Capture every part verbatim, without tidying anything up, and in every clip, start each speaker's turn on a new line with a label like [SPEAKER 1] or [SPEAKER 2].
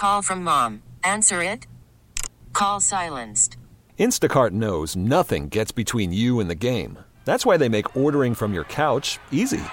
[SPEAKER 1] call from mom. Answer it. Call silenced.
[SPEAKER 2] Instacart knows nothing gets between you and the game. That's why they make ordering from your couch easy.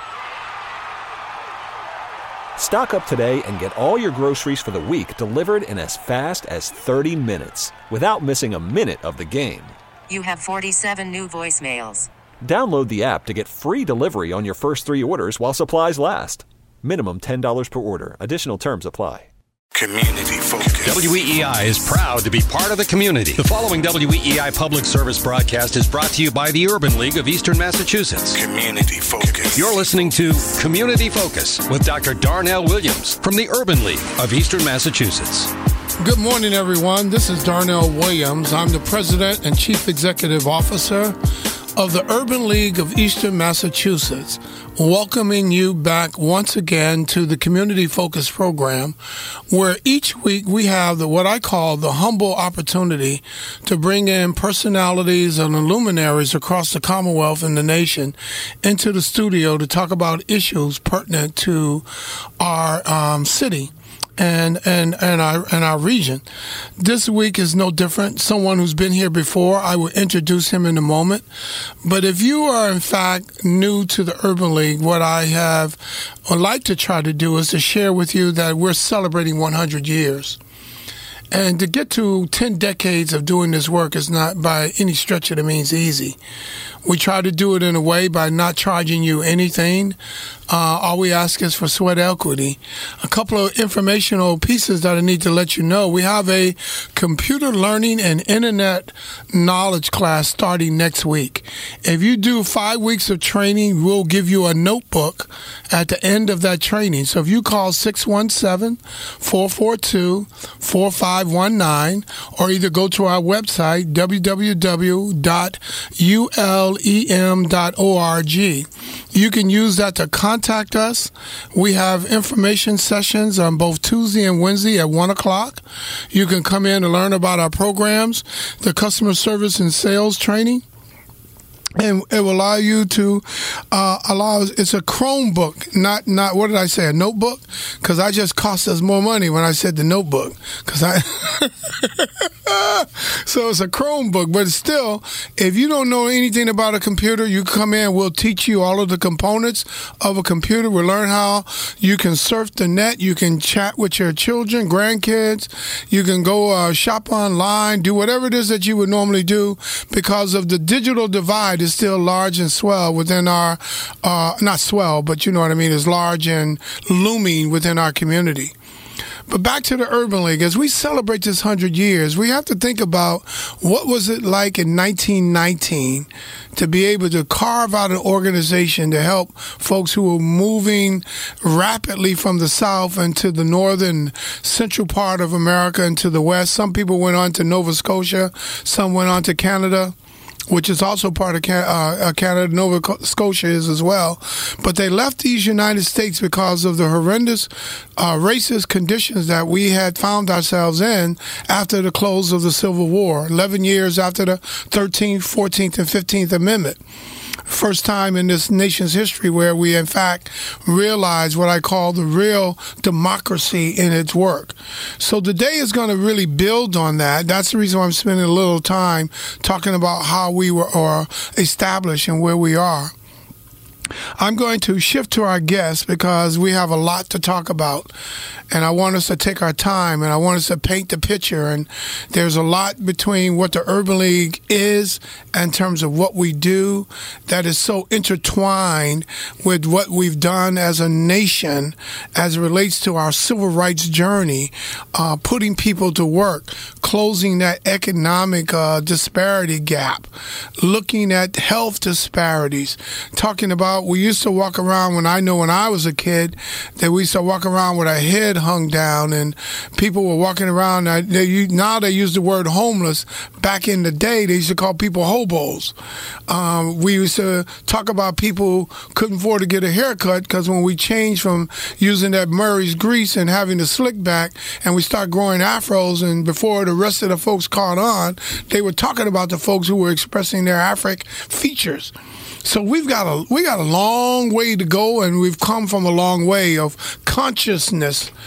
[SPEAKER 2] Stock up today and get all your groceries for the week delivered in as fast as thirty minutes without missing a minute of the game.
[SPEAKER 1] You have forty-seven new voicemails.
[SPEAKER 2] Download the app to get free delivery on your first three orders while supplies last. Minimum ten dollars per order. Additional terms apply.
[SPEAKER 3] Community focus.
[SPEAKER 4] W E E I is proud to be part of the community. The following W E E I public service broadcast is brought to you by the Urban League of Eastern Massachusetts.
[SPEAKER 3] Community focus.
[SPEAKER 4] You're listening to Community Focus with Doctor Darnell Williams from the Urban League of Eastern Massachusetts.
[SPEAKER 5] Good morning, everyone. This is Darnell Williams. I'm the President and Chief Executive Officer of the Urban League of Eastern Massachusetts, welcoming you back once again to the Community Focus program, where each week we have the what I call the humble opportunity to bring in personalities and luminaries across the Commonwealth and the nation into the studio to talk about issues pertinent to our um, city. And, and, and our, and our region. This week is no different. Someone who's been here before, I will introduce him in a moment. But if you are in fact new to the Urban League, what I have would like to try to do is to share with you that we're celebrating one hundred years. And to get to ten decades of doing this work is not by any stretch of the means easy. We try to do it in a way by not charging you anything. Uh, all we ask is for sweat equity. A couple of informational pieces that I need to let you know. We have a computer learning and internet knowledge class starting next week. If you do five weeks of training, we'll give you a notebook at the end of that training. So if you call six one seven, four four two, four five one nine or either go to our website, w w w dot u l e m dot org, you can use that to contact us. We have information sessions on both Tuesday and Wednesday at one o'clock. You can come in and learn about our programs, the customer service and sales training. And it will allow you to uh, allow. It's a Chromebook, not not what did I say? A notebook? Because I just cost us more money when I said the notebook. Because I so it's a Chromebook, but still, if you don't know anything about a computer, you come in. We'll teach you all of the components of a computer. We'll learn how you can surf the net. You can chat with your children, grandkids. You can go uh, shop online, do whatever it is that you would normally do, because of the digital divide is still large and swell within our, uh, not swell, but you know what I mean, is large and looming within our community. But back to the Urban League, as we celebrate this one hundred years, we have to think about what was it like in nineteen nineteen to be able to carve out an organization to help folks who were moving rapidly from the South into the northern central part of America and to the West. Some people went on to Nova Scotia, some went on to Canada, which is also part of uh, Canada. Nova Scotia is as well. But they left these United States because of the horrendous uh, racist conditions that we had found ourselves in after the close of the Civil War, eleven years after the thirteenth, fourteenth, and fifteenth Amendment. First time in this nation's history where we, in fact, realize what I call the real democracy in its work. So today is going to really build on that. That's the reason why I'm spending a little time talking about how we were or established and where we are. I'm going to shift to our guests because we have a lot to talk about, and I want us to take our time, and I want us to paint the picture. And there's a lot between what the Urban League is in terms of what we do that is so intertwined with what we've done as a nation as it relates to our civil rights journey, uh, putting people to work, closing that economic uh, disparity gap, looking at health disparities, talking about we used to walk around when I know when I was a kid that we used to walk around with our head hung down, and people were walking around. They, now they use the word homeless. Back in the day, they used to call people hobos. Um, we used to talk about people who couldn't afford to get a haircut because when we changed from using that Murray's grease and having the slick back, and we start growing afros, and before the rest of the folks caught on, they were talking about the folks who were expressing their Afro features. So we've got a we got a long way to go, and we've come from a long way of consciousness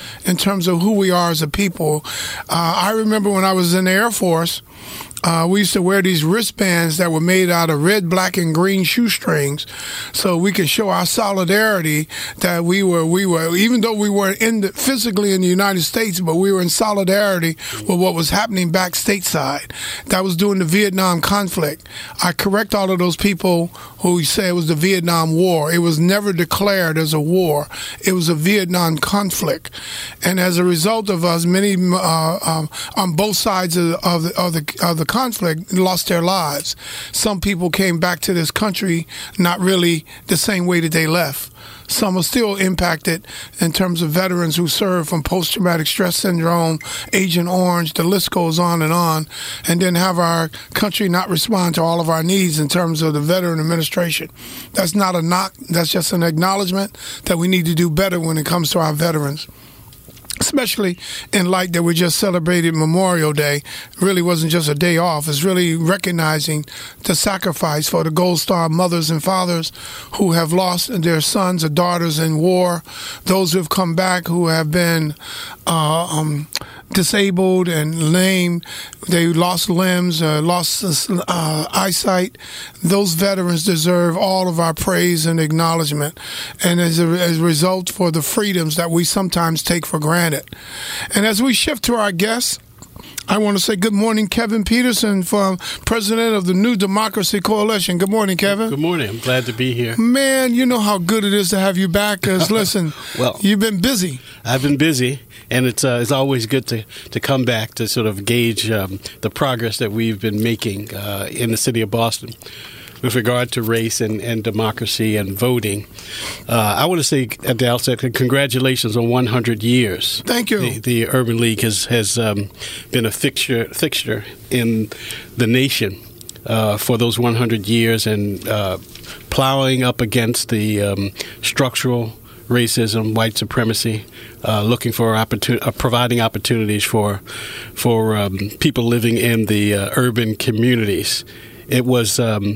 [SPEAKER 5] in terms of who we are as a people. Uh, I remember when I was in the Air Force, Uh, we used to wear these wristbands that were made out of red, black, and green shoestrings, so we could show our solidarity that we were, we were, even though we weren't in the, physically in the United States, but we were in solidarity with what was happening back stateside. That was during the Vietnam conflict. I correct all of those people who say it was the Vietnam War. It was never declared as a war. It was a Vietnam conflict, and as a result of us, many uh, um, on both sides of, of the of the, of the conflict lost their lives. Some people came back to this country not really the same way that they left. Some are still impacted in terms of veterans who serve from post-traumatic stress syndrome, Agent Orange, the list goes on and on, and then have our country not respond to all of our needs in terms of the Veteran Administration. That's not a knock. That's just an acknowledgement that we need to do better when it comes to our veterans. Especially in light that we just celebrated Memorial Day. It really wasn't just a day off. It's really recognizing the sacrifice for the Gold Star mothers and fathers who have lost their sons or daughters in war, those who have come back who have been uh, um, disabled and lame. They lost limbs, uh, lost uh, eyesight. Those veterans deserve all of our praise and acknowledgement. And as a, as a result, for the freedoms that we sometimes take for granted. And as we shift to our guests, I want to say good morning, Kevin Peterson, from President of the New Democracy Coalition. Good morning, Kevin.
[SPEAKER 6] Good morning. I'm glad to be here.
[SPEAKER 5] Man, you know how good it is to have you back. Because listen,
[SPEAKER 6] well,
[SPEAKER 5] you've been busy.
[SPEAKER 6] I've been busy, and it's uh, it's always good to, to come back to sort of gauge um, the progress that we've been making uh, in the city of Boston with regard to race and, and democracy and voting. Uh, I want to say at the outset, congratulations on one hundred years.
[SPEAKER 5] Thank you.
[SPEAKER 6] The, the Urban League has, has um, been a fixture, fixture in the nation uh, for those one hundred years and uh, plowing up against the um, structural racism, white supremacy, uh, looking for opportun- uh, providing opportunities for for um, people living in the uh, urban communities. It was um,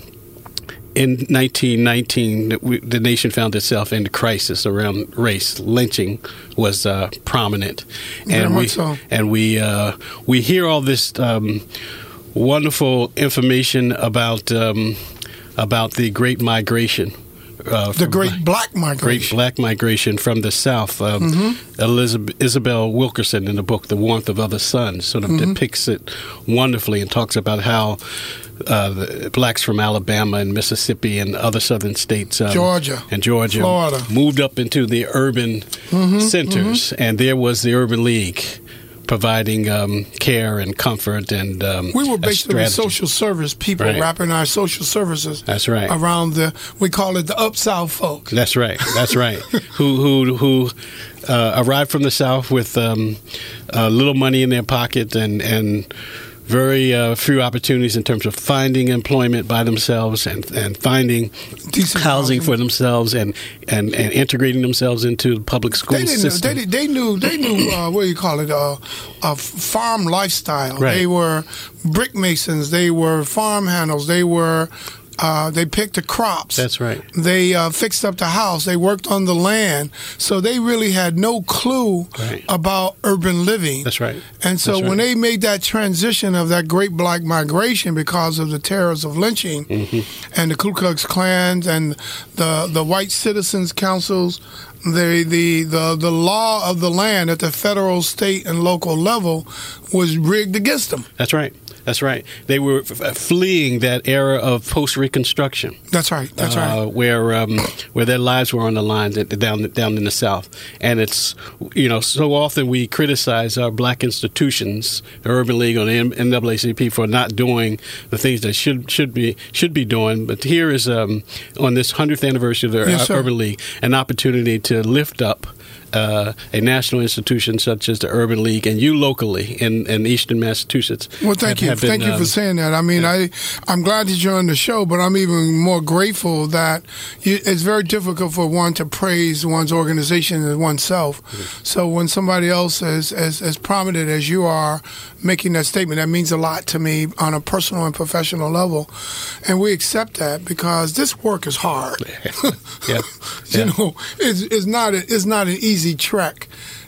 [SPEAKER 6] in nineteen nineteen that we, the nation found itself in a crisis around race. Lynching was uh, prominent, and
[SPEAKER 5] Very
[SPEAKER 6] we
[SPEAKER 5] much so.
[SPEAKER 6] and we uh, we hear all this um, wonderful information about um, about the Great Migration. Uh,
[SPEAKER 5] the Great Black Migration.
[SPEAKER 6] Great Black Migration from the South. Um, mm-hmm. Elizabeth, Isabel Wilkerson in the book The Warmth of Other Suns sort of mm-hmm. depicts it wonderfully and talks about how uh, the blacks from Alabama and Mississippi and other southern states, um,
[SPEAKER 5] Georgia,
[SPEAKER 6] and Georgia,
[SPEAKER 5] Florida,
[SPEAKER 6] moved up into the urban mm-hmm. centers, mm-hmm. and there was the Urban League, providing um, care and comfort and um,
[SPEAKER 5] we were basically social service people,
[SPEAKER 6] right.
[SPEAKER 5] wrapping our social services.
[SPEAKER 6] That's right.
[SPEAKER 5] Around the, we call it the up south folks.
[SPEAKER 6] That's right. That's right. who who who uh, arrived from the South with um, uh, little money in their pocket and and. Very uh, few opportunities in terms of finding employment by themselves and, and finding
[SPEAKER 5] Decent
[SPEAKER 6] housing
[SPEAKER 5] housing
[SPEAKER 6] for themselves and, and, and integrating themselves into the public school
[SPEAKER 5] they didn't
[SPEAKER 6] system.
[SPEAKER 5] Know, they, they knew, they knew uh, what do you call it, uh, a farm lifestyle.
[SPEAKER 6] Right.
[SPEAKER 5] They were brick masons. They were farm handles. They were... Uh, they picked the crops.
[SPEAKER 6] That's right.
[SPEAKER 5] They uh, fixed up the house. They worked on the land. So they really had no clue
[SPEAKER 6] right.
[SPEAKER 5] about urban living.
[SPEAKER 6] That's right.
[SPEAKER 5] And so
[SPEAKER 6] That's
[SPEAKER 5] when
[SPEAKER 6] right.
[SPEAKER 5] they made that transition of that Great Black Migration because of the terrors of lynching mm-hmm. and the Ku Klux Klan and the the White Citizens Councils, the, the the the law of the land at the federal, state, and local level was rigged against them.
[SPEAKER 6] That's right. That's right. They were f- fleeing that era of post-Reconstruction.
[SPEAKER 5] That's right. That's right.
[SPEAKER 6] Uh, where um, where their lives were on the line down down in the South, and it's you know so often we criticize our black institutions, the Urban League or the N double A C P, for not doing the things they should should be should be doing. But here is um, on this hundredth anniversary of the
[SPEAKER 5] yes,
[SPEAKER 6] Urban League, an opportunity to lift up Uh, a national institution such as the Urban League, and you locally in, in Eastern Massachusetts.
[SPEAKER 5] Well, thank
[SPEAKER 6] have,
[SPEAKER 5] you,
[SPEAKER 6] have been,
[SPEAKER 5] thank you
[SPEAKER 6] um,
[SPEAKER 5] for saying that. I mean,
[SPEAKER 6] yeah.
[SPEAKER 5] I I'm glad that you're on the show, but I'm even more grateful that you, it's very difficult for one to praise one's organization and oneself. Mm-hmm. So when somebody else is as as prominent as you are making that statement, that means a lot to me on a personal and professional level, and we accept that because this work is hard.
[SPEAKER 6] yeah.
[SPEAKER 5] You
[SPEAKER 6] yeah.
[SPEAKER 5] know, it's it's not a, it's not an easy trek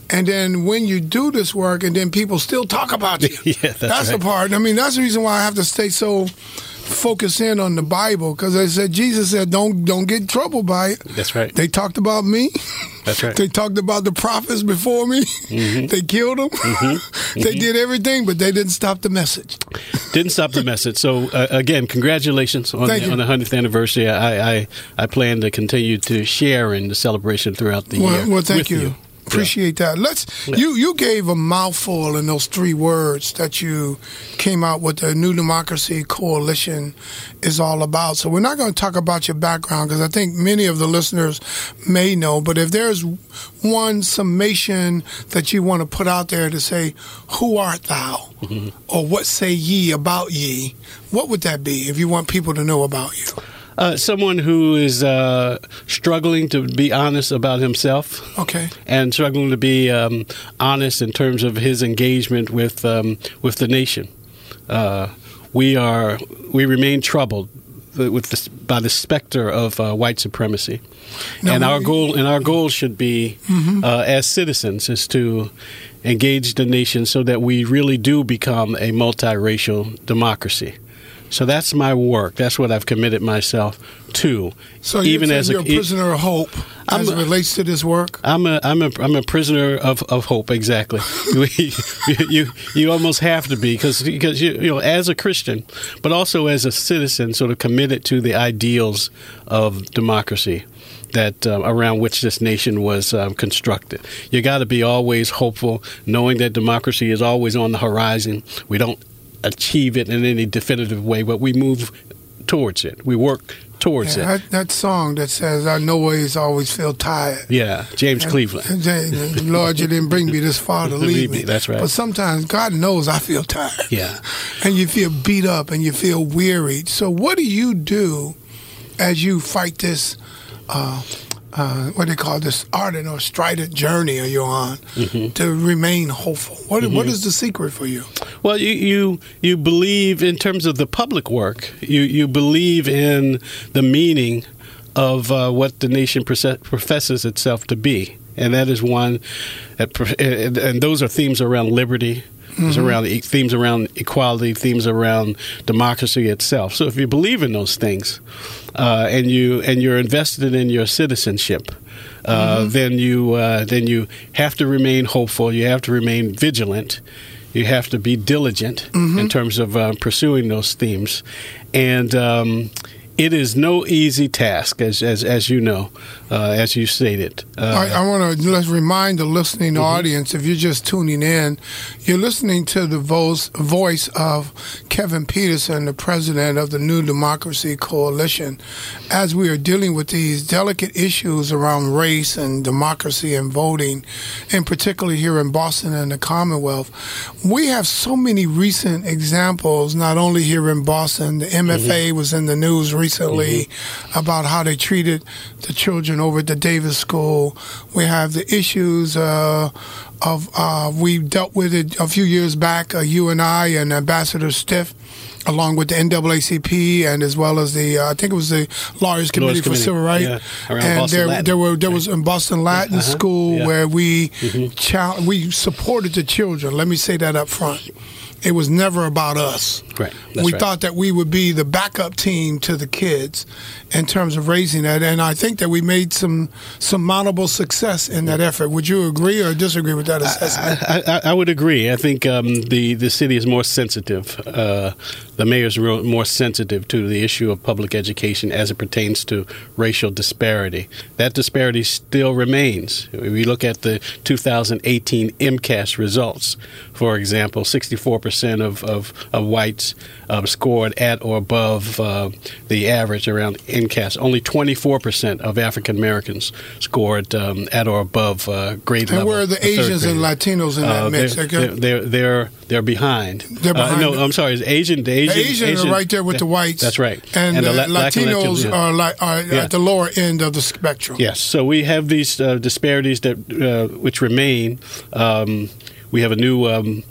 [SPEAKER 5] And then when you do this work, and then people still talk about you.
[SPEAKER 6] yeah, that's,
[SPEAKER 5] that's
[SPEAKER 6] right.
[SPEAKER 5] the part. I mean, that's the reason why I have to stay so focused in on the Bible, because they said Jesus said, "Don't don't get in trouble by it."
[SPEAKER 6] That's right.
[SPEAKER 5] They talked about me.
[SPEAKER 6] That's right.
[SPEAKER 5] They talked about the prophets before me. Mm-hmm. They killed them. Mm-hmm. They mm-hmm. did everything, but they didn't stop the message.
[SPEAKER 6] Didn't stop the message. So uh, again, congratulations on the, on the hundredth anniversary. I, I I plan to continue to share in the celebration throughout the
[SPEAKER 5] well,
[SPEAKER 6] year.
[SPEAKER 5] Well, thank
[SPEAKER 6] with
[SPEAKER 5] you.
[SPEAKER 6] you.
[SPEAKER 5] Appreciate
[SPEAKER 6] yeah.
[SPEAKER 5] that. Let's
[SPEAKER 6] yeah.
[SPEAKER 5] you you gave a mouthful in those three words that you came out with. The New Democracy Coalition is all about. So we're not going to talk about your background, because I think many of the listeners may know. But if there's one summation that you want to put out there to say, "Who art thou?" Mm-hmm. or "What say ye about ye?" what would that be if you want people to know about you?
[SPEAKER 6] Uh, someone who is uh, struggling to be honest about himself,
[SPEAKER 5] okay,
[SPEAKER 6] and struggling to be um, honest in terms of his engagement with um, with the nation. Uh, we are we remain troubled with the, by the specter of uh, white supremacy, no, and our goal and our goal should be, mm-hmm. uh, as citizens, is to engage the nation so that we really do become a multiracial democracy. So that's my work. That's what I've committed myself to.
[SPEAKER 5] So even as you're a prisoner of hope as it relates to this work?
[SPEAKER 6] I'm a I'm a I'm a prisoner of, of hope. Exactly. you, you you almost have to be, because because you you know, as a Christian, but also as a citizen, sort of committed to the ideals of democracy that uh, around which this nation was um, constructed. You got to be always hopeful, knowing that democracy is always on the horizon. We don't achieve it in any definitive way, but we move towards it. We work towards
[SPEAKER 5] yeah,
[SPEAKER 6] it.
[SPEAKER 5] That, that song that says, "I know ways always feel tired."
[SPEAKER 6] Yeah, James and, Cleveland.
[SPEAKER 5] And, Lord, you didn't bring me this far to leave me.
[SPEAKER 6] That's right.
[SPEAKER 5] But sometimes God knows I feel tired.
[SPEAKER 6] Yeah.
[SPEAKER 5] And you feel beat up and you feel wearied. So what do you do as you fight this, uh, uh, what they call this ardent or strident journey you're on, mm-hmm. to remain hopeful? What mm-hmm. What is the secret for you?
[SPEAKER 6] Well, you, you you believe, in terms of the public work, you, you believe in the meaning of uh, what the nation professes itself to be. And that is one, that, and those are themes around liberty, mm-hmm. around themes around equality, themes around democracy itself. So if you believe in those things, uh, and you and you're invested in your citizenship, uh, mm-hmm. then you uh, then you have to remain hopeful. You have to remain vigilant. You have to be diligent mm-hmm. in terms of uh, pursuing those themes, and um, it is no easy task, as as, as you know, uh, as you stated. Uh,
[SPEAKER 5] I, I want to let's remind the listening mm-hmm. audience, if you're just tuning in, you're listening to the voice, voice of Kevin Peterson, the president of the New Democracy Coalition, as we are dealing with these delicate issues around race and democracy and voting, and particularly here in Boston and the Commonwealth. We have so many recent examples, not only here in Boston. The M F A mm-hmm. was in the news recently mm-hmm. about how they treated the children over at the Davis School. We have the issues uh, of, uh, we dealt with it a few years back, uh, you and I and Ambassador Stiff, along with the N double A C P and as well as the, uh, I think it was the Lawyers Committee
[SPEAKER 6] Lawyers
[SPEAKER 5] for
[SPEAKER 6] Committee.
[SPEAKER 5] Civil Rights.
[SPEAKER 6] Yeah, around
[SPEAKER 5] and
[SPEAKER 6] Boston
[SPEAKER 5] there,
[SPEAKER 6] Latin.
[SPEAKER 5] there were there was in Boston Latin uh-huh. School yeah. where we
[SPEAKER 6] mm-hmm.
[SPEAKER 5] chal- we supported the children. Let me say that up front. It was never about us.
[SPEAKER 6] Right. That's
[SPEAKER 5] we
[SPEAKER 6] right.
[SPEAKER 5] thought that we would be the backup team to the kids in terms of raising that, and I think that we made some some mountable success in that effort. Would you agree or disagree with that assessment?
[SPEAKER 6] I, I, I would agree. I think um, the the city is more sensitive. Uh, the mayor's more sensitive to the issue of public education as it pertains to racial disparity. That disparity still remains. If we look at the two thousand eighteen M C A S results, for example, sixty-four percent of, of, of whites uh, scored at or above uh, the average around M C A S. Only twenty-four percent of African Americans scored um, at or above uh, grade
[SPEAKER 5] and
[SPEAKER 6] level.
[SPEAKER 5] And where are the Asians and Latinos in that
[SPEAKER 6] uh,
[SPEAKER 5] mix?
[SPEAKER 6] They're, they're, they're, they're, they're behind.
[SPEAKER 5] They're behind.
[SPEAKER 6] Uh, no, I'm sorry. The Asian, the Asian,
[SPEAKER 5] the Asian,
[SPEAKER 6] Asian
[SPEAKER 5] are right there with the, the whites.
[SPEAKER 6] That's right.
[SPEAKER 5] And,
[SPEAKER 6] and
[SPEAKER 5] the,
[SPEAKER 6] the
[SPEAKER 5] La- Latinos
[SPEAKER 6] Latinos
[SPEAKER 5] are, like, are
[SPEAKER 6] yeah.
[SPEAKER 5] at the lower end of the spectrum.
[SPEAKER 6] Yes. So we have these uh, disparities that uh, which remain. Um, we have a new um,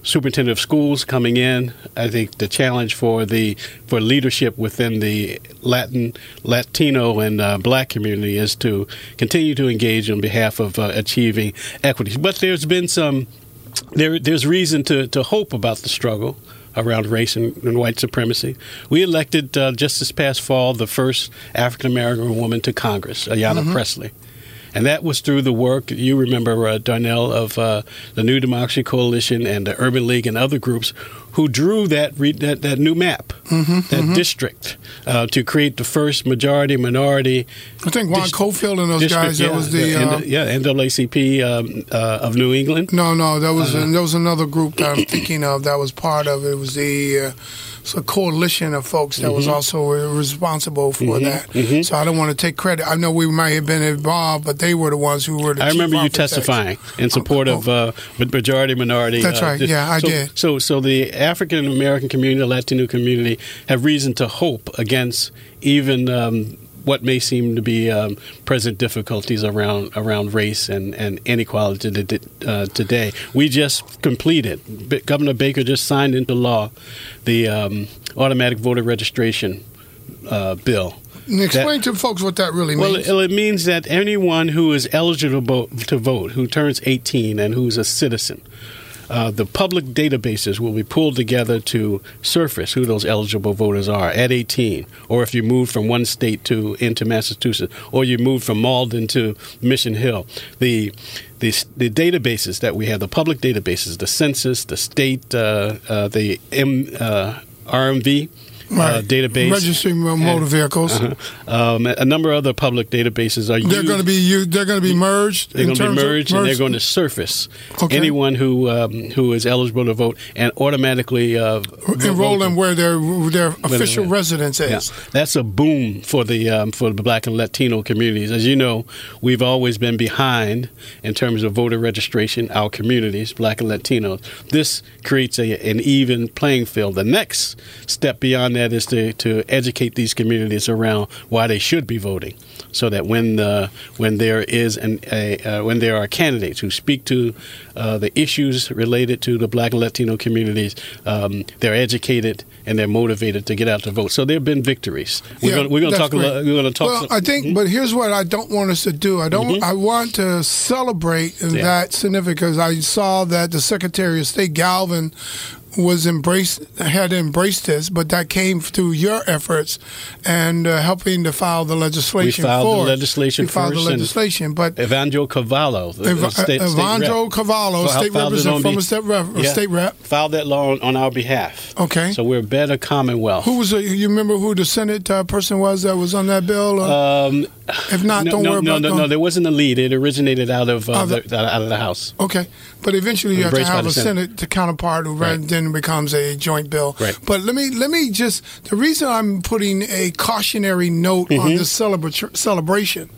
[SPEAKER 6] superintendent of schools coming in. I think the challenge for the for leadership within the Latin, Latino, and uh, Black community is to continue to engage on behalf of uh, achieving equity. But there's been some there there's reason to to hope about the struggle around race and, and white supremacy. We elected uh, just this past fall the first African American woman to Congress, Ayanna mm-hmm. Pressley. And that was through the work, you remember, uh, Darnell, of uh, the New Democracy Coalition and the Urban League and other groups who drew that re- that, that new map, mm-hmm, that mm-hmm. district, uh, to create the first majority-minority.
[SPEAKER 5] I think Juan dist- Cofield and those district, guys, that
[SPEAKER 6] yeah,
[SPEAKER 5] was the...
[SPEAKER 6] the
[SPEAKER 5] uh,
[SPEAKER 6] yeah, N double A C P um, uh, of New England.
[SPEAKER 5] No, no, that was, uh, there was another group that I'm thinking of that was part of it. It was the... Uh, It's a coalition of folks that mm-hmm. was also responsible for mm-hmm. that. Mm-hmm. So I don't want to take credit. I know we might have been involved, but they were the ones who were the
[SPEAKER 6] I
[SPEAKER 5] chief
[SPEAKER 6] remember you
[SPEAKER 5] architects.
[SPEAKER 6] testifying in support of uh, majority minority.
[SPEAKER 5] That's
[SPEAKER 6] uh,
[SPEAKER 5] right. Yeah, I
[SPEAKER 6] so,
[SPEAKER 5] did.
[SPEAKER 6] So, so the African American community, the Latino community, have reason to hope against even um, what may seem to be um, present difficulties around around race and, and inequality to, uh, today. We just completed, Governor Baker just signed into law the um, automatic voter registration uh, bill.
[SPEAKER 5] And explain
[SPEAKER 6] that,
[SPEAKER 5] to folks what that really means.
[SPEAKER 6] Well, it, it means that anyone who is eligible to vote, who turns eighteen and who's a citizen, Uh, the public databases will be pulled together to surface who those eligible voters are at eighteen, or if you moved from one state to into Massachusetts, or you moved from Malden to Mission Hill. The the, the databases that we have, the public databases, the census, the state, uh, uh, the M, uh, R M V.
[SPEAKER 5] Right.
[SPEAKER 6] Uh, database,
[SPEAKER 5] registering motor
[SPEAKER 6] and,
[SPEAKER 5] vehicles.
[SPEAKER 6] Uh-huh. Um, a number of other public databases are.
[SPEAKER 5] They're going to be you. They're going to be merged.
[SPEAKER 6] They're going to be merged, and they're going to surface okay. anyone who um, who is eligible to vote and automatically uh,
[SPEAKER 5] enroll them where their their official
[SPEAKER 6] yeah.
[SPEAKER 5] residence is.
[SPEAKER 6] Yeah. That's a boom for the um, for the Black and Latino communities. As you know, we've always been behind in terms of voter registration. Our communities, Black and Latinos. This creates a, an even playing field. The next step beyond that is to, to educate these communities around why they should be voting, so that when the, when there is an a, uh, when there are candidates who speak to uh, the issues related to the Black and Latino communities, um, they're educated and they're motivated to get out to vote. So there have been victories. We're
[SPEAKER 5] yeah,
[SPEAKER 6] going we're going to talk.
[SPEAKER 5] Great.
[SPEAKER 6] A, we're going to talk.
[SPEAKER 5] Well,
[SPEAKER 6] some,
[SPEAKER 5] I think, mm-hmm. but here's what I don't want us to do. I don't. Mm-hmm. I want to celebrate yeah. that significance. I saw that the Secretary of State Galvin was embraced, had embraced this, but that came through your efforts and uh, helping to file the legislation.
[SPEAKER 6] We filed
[SPEAKER 5] for
[SPEAKER 6] the legislation
[SPEAKER 5] we filed
[SPEAKER 6] first.
[SPEAKER 5] the legislation, but
[SPEAKER 6] Evandro Cavallo, the
[SPEAKER 5] Ev-
[SPEAKER 6] state,
[SPEAKER 5] Evandro
[SPEAKER 6] state
[SPEAKER 5] Cavallo,
[SPEAKER 6] rep,
[SPEAKER 5] state representative, former state rep,
[SPEAKER 6] yeah,
[SPEAKER 5] state rep,
[SPEAKER 6] filed that law on, on our behalf.
[SPEAKER 5] Okay,
[SPEAKER 6] so we're a better Commonwealth.
[SPEAKER 5] Who was? A, you remember who the Senate uh, person was that was on that bill? Uh, um, if not,
[SPEAKER 6] no,
[SPEAKER 5] don't
[SPEAKER 6] no,
[SPEAKER 5] worry
[SPEAKER 6] no,
[SPEAKER 5] about
[SPEAKER 6] no,
[SPEAKER 5] it.
[SPEAKER 6] No, there wasn't a lead. It originated out of uh,
[SPEAKER 5] uh, the,
[SPEAKER 6] the, out of the House.
[SPEAKER 5] Okay, but eventually you have to have a
[SPEAKER 6] Senate,
[SPEAKER 5] Senate counterpart who right. then becomes a joint bill.
[SPEAKER 6] Right.
[SPEAKER 5] But let me let me just the reason I'm putting a cautionary note mm-hmm. on this celebra- celebration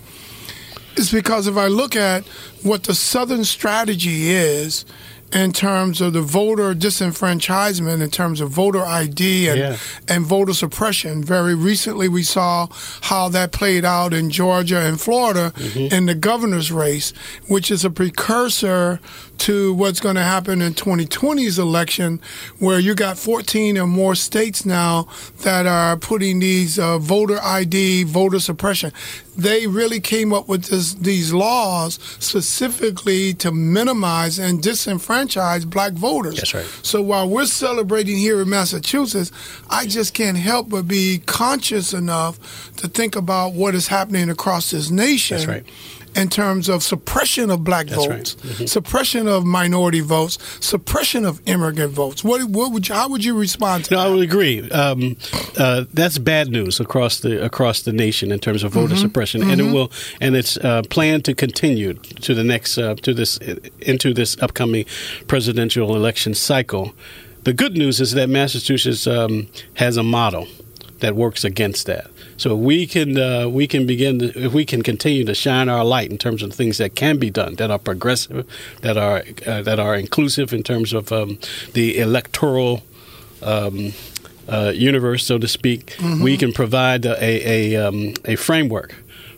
[SPEAKER 5] is because if I look at what the Southern strategy is in terms of the voter disenfranchisement, in terms of voter I D and, yeah. and voter suppression. Very recently we saw how that played out in Georgia and Florida mm-hmm. in the governor's race, which is a precursor to what's going to happen in twenty twenty's election, where you got fourteen or more states now that are putting these uh, voter I D, voter suppression. They really came up with this, these laws specifically to minimize and disenfranchise black voters.
[SPEAKER 6] That's right.
[SPEAKER 5] So while we're celebrating here in Massachusetts, I just can't help but be conscious enough to think about what is happening across this nation.
[SPEAKER 6] That's right.
[SPEAKER 5] In terms of suppression of black
[SPEAKER 6] That's
[SPEAKER 5] votes,
[SPEAKER 6] right. mm-hmm.
[SPEAKER 5] suppression of minority votes, suppression of immigrant votes. What, what would you, how would you respond to
[SPEAKER 6] no,
[SPEAKER 5] that?
[SPEAKER 6] I would agree. Um, uh, that's bad news across the across the nation in terms of voter mm-hmm. suppression, mm-hmm. and it will and it's uh, planned to continue to the next uh, to this into this upcoming presidential election cycle. The good news is that Massachusetts um, has a model that works against that. So we can uh, we can begin to, if we can continue to shine our light in terms of things that can be done, that are progressive, that are uh, that are inclusive in terms of um, the electoral um, uh, universe, so to speak. Mm-hmm. We can provide a a, um, a framework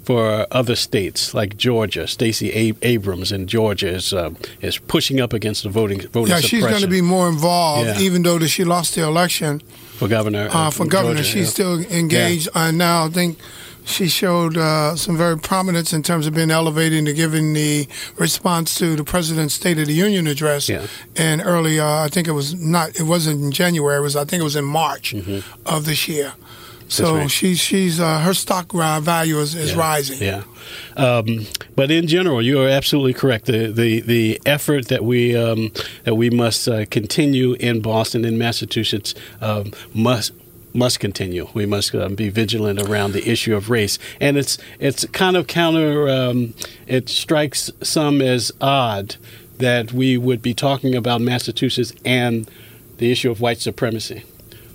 [SPEAKER 6] for other states like Georgia. Stacey A- Abrams in Georgia is uh, is pushing up against the voting voting
[SPEAKER 5] yeah,
[SPEAKER 6] suppression.
[SPEAKER 5] she's going to be more involved,
[SPEAKER 6] Yeah.
[SPEAKER 5] even though that she lost the election.
[SPEAKER 6] For governor.
[SPEAKER 5] Uh, for governor,
[SPEAKER 6] Georgia,
[SPEAKER 5] she's
[SPEAKER 6] yeah.
[SPEAKER 5] still engaged.
[SPEAKER 6] Yeah.
[SPEAKER 5] Uh, now, I think she showed uh, some very prominence in terms of being elevated to giving the response to the president's State of the Union address.
[SPEAKER 6] Yeah.
[SPEAKER 5] And early, uh, I think it was not. It wasn't in January. It was. I think it was in March
[SPEAKER 6] Mm-hmm.
[SPEAKER 5] of this year. So
[SPEAKER 6] right.
[SPEAKER 5] she's she's uh, her stock uh, value is, is
[SPEAKER 6] Yeah.
[SPEAKER 5] rising.
[SPEAKER 6] Yeah, um, but in general, you are absolutely correct. The the, the effort that we um, that we must uh, continue in Boston and Massachusetts um, must. must continue. We must um, be vigilant around the issue of race, and it's it's kind of counter. Um, it strikes some as odd that we would be talking about Massachusetts and the issue of white supremacy.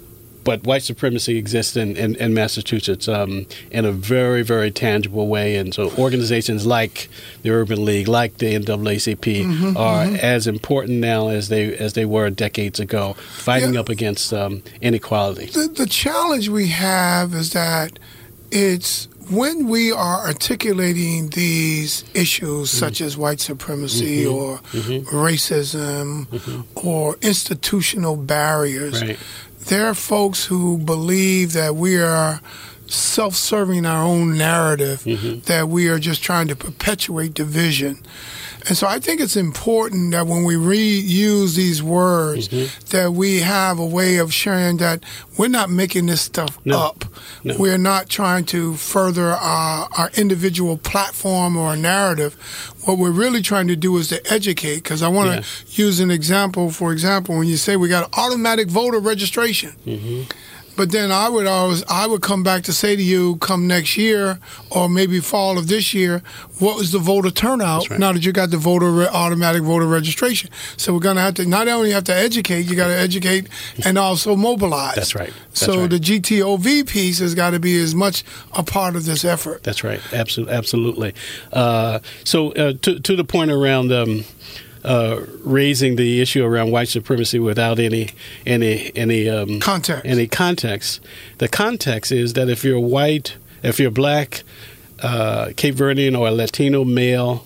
[SPEAKER 6] But white supremacy exists in, in, in Massachusetts um, in a very, very tangible way. And so organizations like the Urban League, like the N double A C P, mm-hmm, are mm-hmm. as important now as they as they were decades ago, fighting yeah. up against um, inequality.
[SPEAKER 5] The, the challenge we have is that it's when we are articulating these issues mm-hmm. such as white supremacy mm-hmm. or mm-hmm. racism mm-hmm. or institutional barriers,
[SPEAKER 6] right.
[SPEAKER 5] there are folks who believe that we are self-serving our own narrative, mm-hmm. that we are just trying to perpetuate division. And so I think it's important that when we reuse these words, mm-hmm. that we have a way of sharing that we're not making this stuff
[SPEAKER 6] no.
[SPEAKER 5] up.
[SPEAKER 6] No.
[SPEAKER 5] We're not trying to further our, our individual platform or narrative. What we're really trying to do is to educate, because I want to yeah. use an example. For example, when you say we got automatic voter registration, mm-hmm. but then I would always, I would come back to say to you, come next year or maybe fall of this year, what was the voter turnout
[SPEAKER 6] right.
[SPEAKER 5] now that you got the voter re- automatic voter registration? So we're going to have to not only have to educate, you got to educate and also mobilize.
[SPEAKER 6] That's right. That's
[SPEAKER 5] so
[SPEAKER 6] right.
[SPEAKER 5] the G T O V piece has got to be as much a part of this effort.
[SPEAKER 6] That's right. Absolutely. Absolutely. Uh, so uh, to to the point around. Um, Uh, raising the issue around white supremacy without any any any um,
[SPEAKER 5] context.
[SPEAKER 6] Any context. The context is that if you're white, if you're black, uh, Cape Verdean or a Latino male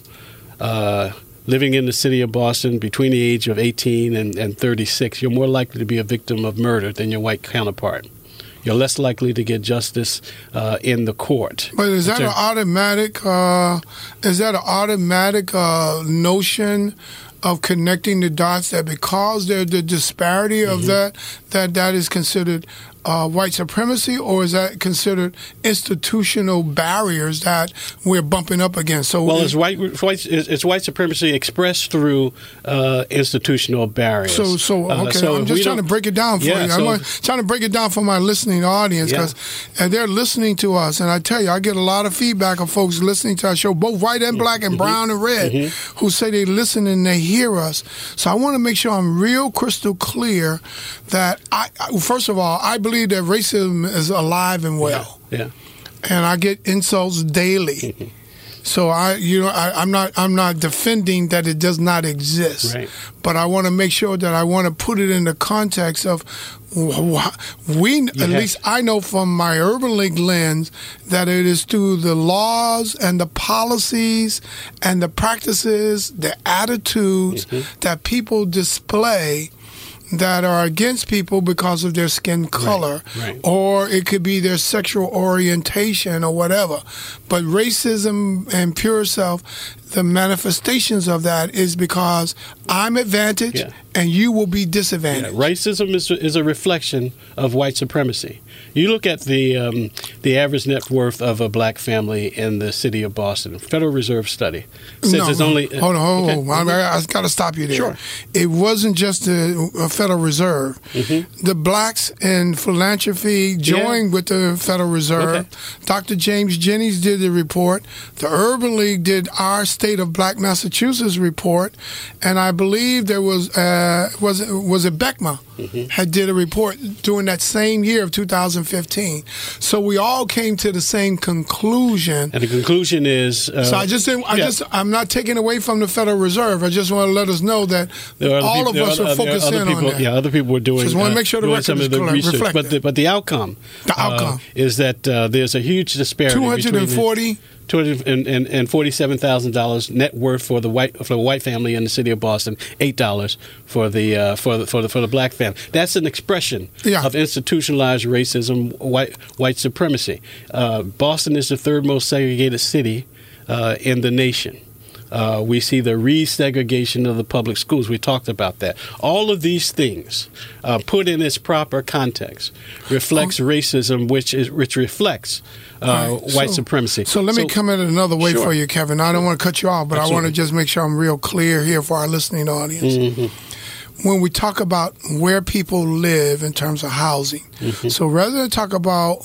[SPEAKER 6] uh, living in the city of Boston between the age of eighteen and, and thirty-six, you're more likely to be a victim of murder than your white counterpart. You're less likely to get justice uh, in the court.
[SPEAKER 5] But is that
[SPEAKER 6] an
[SPEAKER 5] automatic? Uh, is that an automatic uh, notion of connecting the dots that because there's the disparity of mm-hmm. that, that that is considered uh, white supremacy, or is that considered institutional barriers that we're bumping up against? So,
[SPEAKER 6] well, it's white, white it's white supremacy expressed through uh, institutional barriers.
[SPEAKER 5] So, so okay,
[SPEAKER 6] uh, so
[SPEAKER 5] I'm just trying to break it down for
[SPEAKER 6] yeah,
[SPEAKER 5] you.
[SPEAKER 6] So,
[SPEAKER 5] I'm trying to break it down for my listening audience, because
[SPEAKER 6] yeah.
[SPEAKER 5] they're listening to us, and I tell you, I get a lot of feedback of folks listening to our show, both white and black and mm-hmm. brown and red, mm-hmm. who say they listen and they hear us. So I want to make sure I'm real crystal clear that I, I first of all, I believe that racism is alive and well.
[SPEAKER 6] Yeah. yeah.
[SPEAKER 5] And I get insults daily. Mm-hmm. So I, you know, I, I'm not, I'm not defending that it does not exist.
[SPEAKER 6] Right.
[SPEAKER 5] But I want to make sure that I want to put it in the context of we, you at have. least I know from my Urban League lens, that it is through the laws and the policies and the practices, the attitudes mm-hmm. that people display that are against people because of their skin color,
[SPEAKER 6] right, right.
[SPEAKER 5] or it could be their sexual orientation or whatever. But racism and pure self, the manifestations of that is because I'm advantaged
[SPEAKER 6] yeah.
[SPEAKER 5] and you will be disadvantaged.
[SPEAKER 6] Yeah. Racism is is a reflection of white supremacy. You look at the um, the average net worth of a black family in the city of Boston. Federal Reserve study says
[SPEAKER 5] no,
[SPEAKER 6] it's only.
[SPEAKER 5] Hold on, hold on.
[SPEAKER 6] Okay.
[SPEAKER 5] I, mean, I, I got to stop you there.
[SPEAKER 6] Sure.
[SPEAKER 5] It wasn't just the uh, Federal Reserve. Mm-hmm. The blacks in philanthropy joined yeah. with the Federal Reserve. Okay. Doctor James Jennings did the report. The Urban League did our State of Black Massachusetts report, and I believe there was uh, was was it BECMA mm-hmm. had did a report during that same year of two thousand fifteen. So we all came to the same conclusion.
[SPEAKER 6] And the conclusion is. Uh,
[SPEAKER 5] so I just didn't, I
[SPEAKER 6] yeah.
[SPEAKER 5] just I'm not taking away from the Federal Reserve. I just want to let us know that all
[SPEAKER 6] people,
[SPEAKER 5] of us are, are focusing
[SPEAKER 6] people,
[SPEAKER 5] on that.
[SPEAKER 6] Yeah, other people were doing.
[SPEAKER 5] Just want to make sure the
[SPEAKER 6] uh,
[SPEAKER 5] record
[SPEAKER 6] some
[SPEAKER 5] is
[SPEAKER 6] of the
[SPEAKER 5] correct,
[SPEAKER 6] research, but the, but the outcome.
[SPEAKER 5] The outcome
[SPEAKER 6] uh, is that uh, there's a huge disparity.
[SPEAKER 5] two hundred forty.
[SPEAKER 6] Between two hundred forty-seven thousand dollars net worth for the white for the white family in the city of Boston, eight dollars for the uh, for the for the for the black family. That's an expression
[SPEAKER 5] yeah.
[SPEAKER 6] of institutionalized racism, white white supremacy. Uh, Boston is the third most segregated city uh, in the nation. Uh, we see the resegregation of the public schools. We talked about that. All of these things, uh, put in its proper context, reflects oh. racism, which is which reflects uh, right. white
[SPEAKER 5] so,
[SPEAKER 6] supremacy.
[SPEAKER 5] So let me so, come at it another way
[SPEAKER 6] sure.
[SPEAKER 5] for you, Kevin. I don't want to cut you off, but Absolutely. I want to just make sure I'm real clear here for our listening audience. Mm-hmm. When we talk about where people live in terms of housing, mm-hmm. so rather than talk about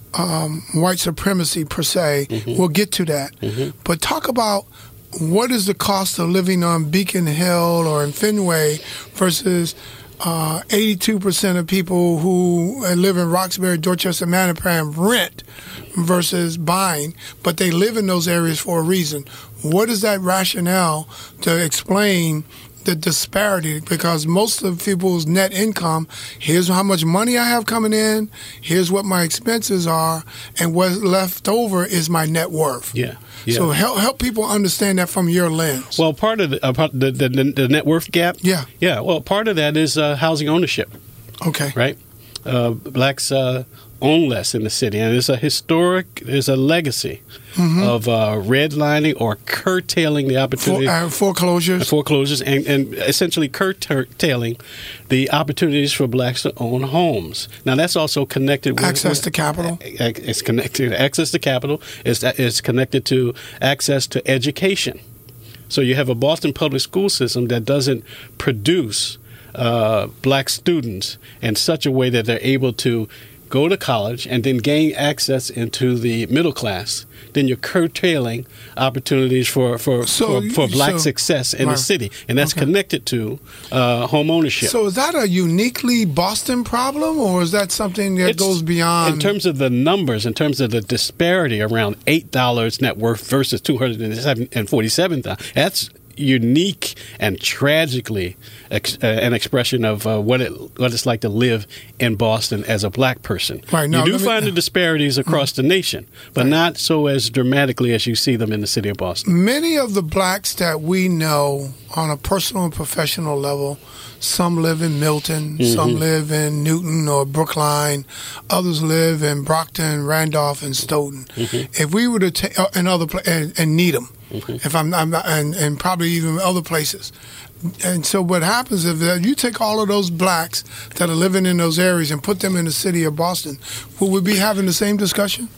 [SPEAKER 5] um, white supremacy per se, mm-hmm. we'll get to that. Mm-hmm. But talk about what is the cost of living on Beacon Hill or in Fenway versus uh, eighty-two percent of people who live in Roxbury, Dorchester, Mattapan rent versus buying, but they live in those areas for a reason. What is that rationale to explain the disparity? Because most of people's net income, here's how much money I have coming in, here's what my expenses are, and what's left over is my net worth.
[SPEAKER 6] Yeah. Yeah.
[SPEAKER 5] So help help people understand that from your lens.
[SPEAKER 6] Well, part of the, uh, part the, the the net worth gap.
[SPEAKER 5] Yeah.
[SPEAKER 6] Yeah. Well, part of that is uh, housing ownership.
[SPEAKER 5] Okay.
[SPEAKER 6] Right. Uh, blacks uh, own less in the city, and it's a historic, there's a legacy mm-hmm. of uh, redlining or curtailing the opportunity.
[SPEAKER 5] For, uh, foreclosures.
[SPEAKER 6] Foreclosures, and, and essentially curtailing the opportunities for blacks to own homes. Now, that's also connected with
[SPEAKER 5] access
[SPEAKER 6] with,
[SPEAKER 5] to capital.
[SPEAKER 6] It's connected to access to capital. It's, it's connected to access to education. So you have a Boston public school system that doesn't produce uh, black students in such a way that they're able to go to college and then gain access into the middle class. Then you're curtailing opportunities for for,
[SPEAKER 5] so,
[SPEAKER 6] for, for black
[SPEAKER 5] so,
[SPEAKER 6] success in
[SPEAKER 5] right.
[SPEAKER 6] the city, and that's
[SPEAKER 5] okay.
[SPEAKER 6] connected to uh, home ownership.
[SPEAKER 5] So is that a uniquely Boston problem, or is that something that
[SPEAKER 6] it's,
[SPEAKER 5] goes beyond?
[SPEAKER 6] In terms of the numbers, in terms of the disparity around eight dollars net worth versus two hundred forty-seven thousand dollars, that's unique and tragically ex- uh, an expression of uh, what it what it's like to live in Boston as a black person.
[SPEAKER 5] Right, now,
[SPEAKER 6] you do
[SPEAKER 5] me,
[SPEAKER 6] find the disparities across mm-hmm. the nation, but right. not so as dramatically as you see them in the city of Boston.
[SPEAKER 5] Many of the blacks that we know on a personal and professional level, some live in Milton, mm-hmm. some live in Newton or Brookline, others live in Brockton, Randolph, and Stoughton. Mm-hmm. If we were to take uh, and other pla- and, and Needham. Mm-hmm. If I'm, I'm not, and, and probably even other places. And so what happens is that you take all of those blacks that are living in those areas and put them in the city of Boston, will we be having the same discussion?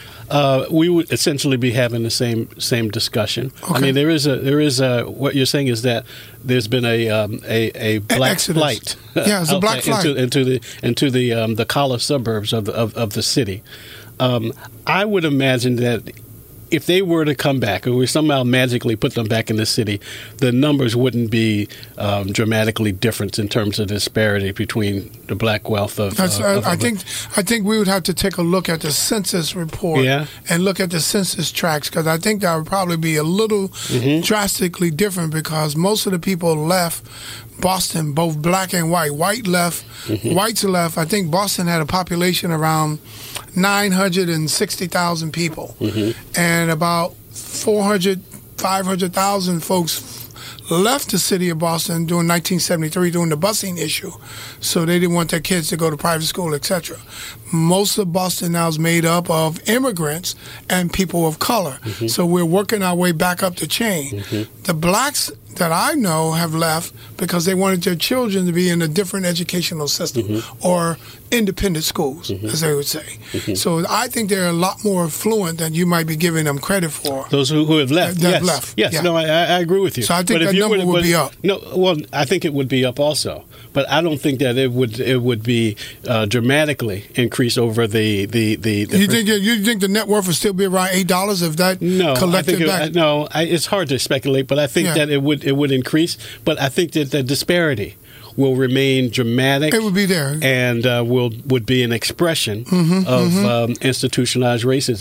[SPEAKER 6] Uh, we would essentially be having the same same discussion. Okay. I mean, there is a there is a what you're saying is that there's been a um, a, a black
[SPEAKER 5] Exodus.
[SPEAKER 6] flight.
[SPEAKER 5] Yeah, it's a black flight
[SPEAKER 6] into, into the into the um, the collar suburbs of the, of, of the city. Um, I would imagine that if they were to come back, or we somehow magically put them back in the city, the numbers wouldn't be um, dramatically different in terms of disparity between the black wealth of.
[SPEAKER 5] That's,
[SPEAKER 6] uh,
[SPEAKER 5] uh,
[SPEAKER 6] of
[SPEAKER 5] I
[SPEAKER 6] of
[SPEAKER 5] think I think we would have to take a look at the census report
[SPEAKER 6] yeah.
[SPEAKER 5] and look at the census tracts, because I think that would probably be a little mm-hmm. drastically different, because most of the people left Boston, both black and white. White left, mm-hmm. whites left. I think Boston had a population around nine hundred sixty thousand people, mm-hmm. and about four hundred, five hundred thousand folks left the city of Boston during nineteen seventy-three during the busing issue. So they didn't want their kids to go to private school, et cetera. Most of Boston now is made up of immigrants and people of color. Mm-hmm. So we're working our way back up the chain. Mm-hmm. The blacks that I know have left because they wanted their children to be in a different educational system mm-hmm. or independent schools, mm-hmm. as they would say. Mm-hmm. So I think they're a lot more affluent than you might be giving them credit for.
[SPEAKER 6] Those who, who have left.
[SPEAKER 5] That
[SPEAKER 6] yes.
[SPEAKER 5] have left.
[SPEAKER 6] Yes.
[SPEAKER 5] Yeah.
[SPEAKER 6] No, I, I agree with you.
[SPEAKER 5] So I think
[SPEAKER 6] but
[SPEAKER 5] that number would be up.
[SPEAKER 6] No, well, I think it would be up also. But I don't think that it would it would be uh, dramatically increase over the the the. the
[SPEAKER 5] you think you think the net worth would still be around eight dollars if that
[SPEAKER 6] no,
[SPEAKER 5] collected
[SPEAKER 6] I think
[SPEAKER 5] back?
[SPEAKER 6] It, no, I, it's hard to speculate, but I think
[SPEAKER 5] yeah.
[SPEAKER 6] that it would it would increase. But I think that the disparity will remain dramatic.
[SPEAKER 5] It would be there,
[SPEAKER 6] and uh, will would be an expression
[SPEAKER 5] mm-hmm,
[SPEAKER 6] of
[SPEAKER 5] mm-hmm.
[SPEAKER 6] Um, institutionalized racism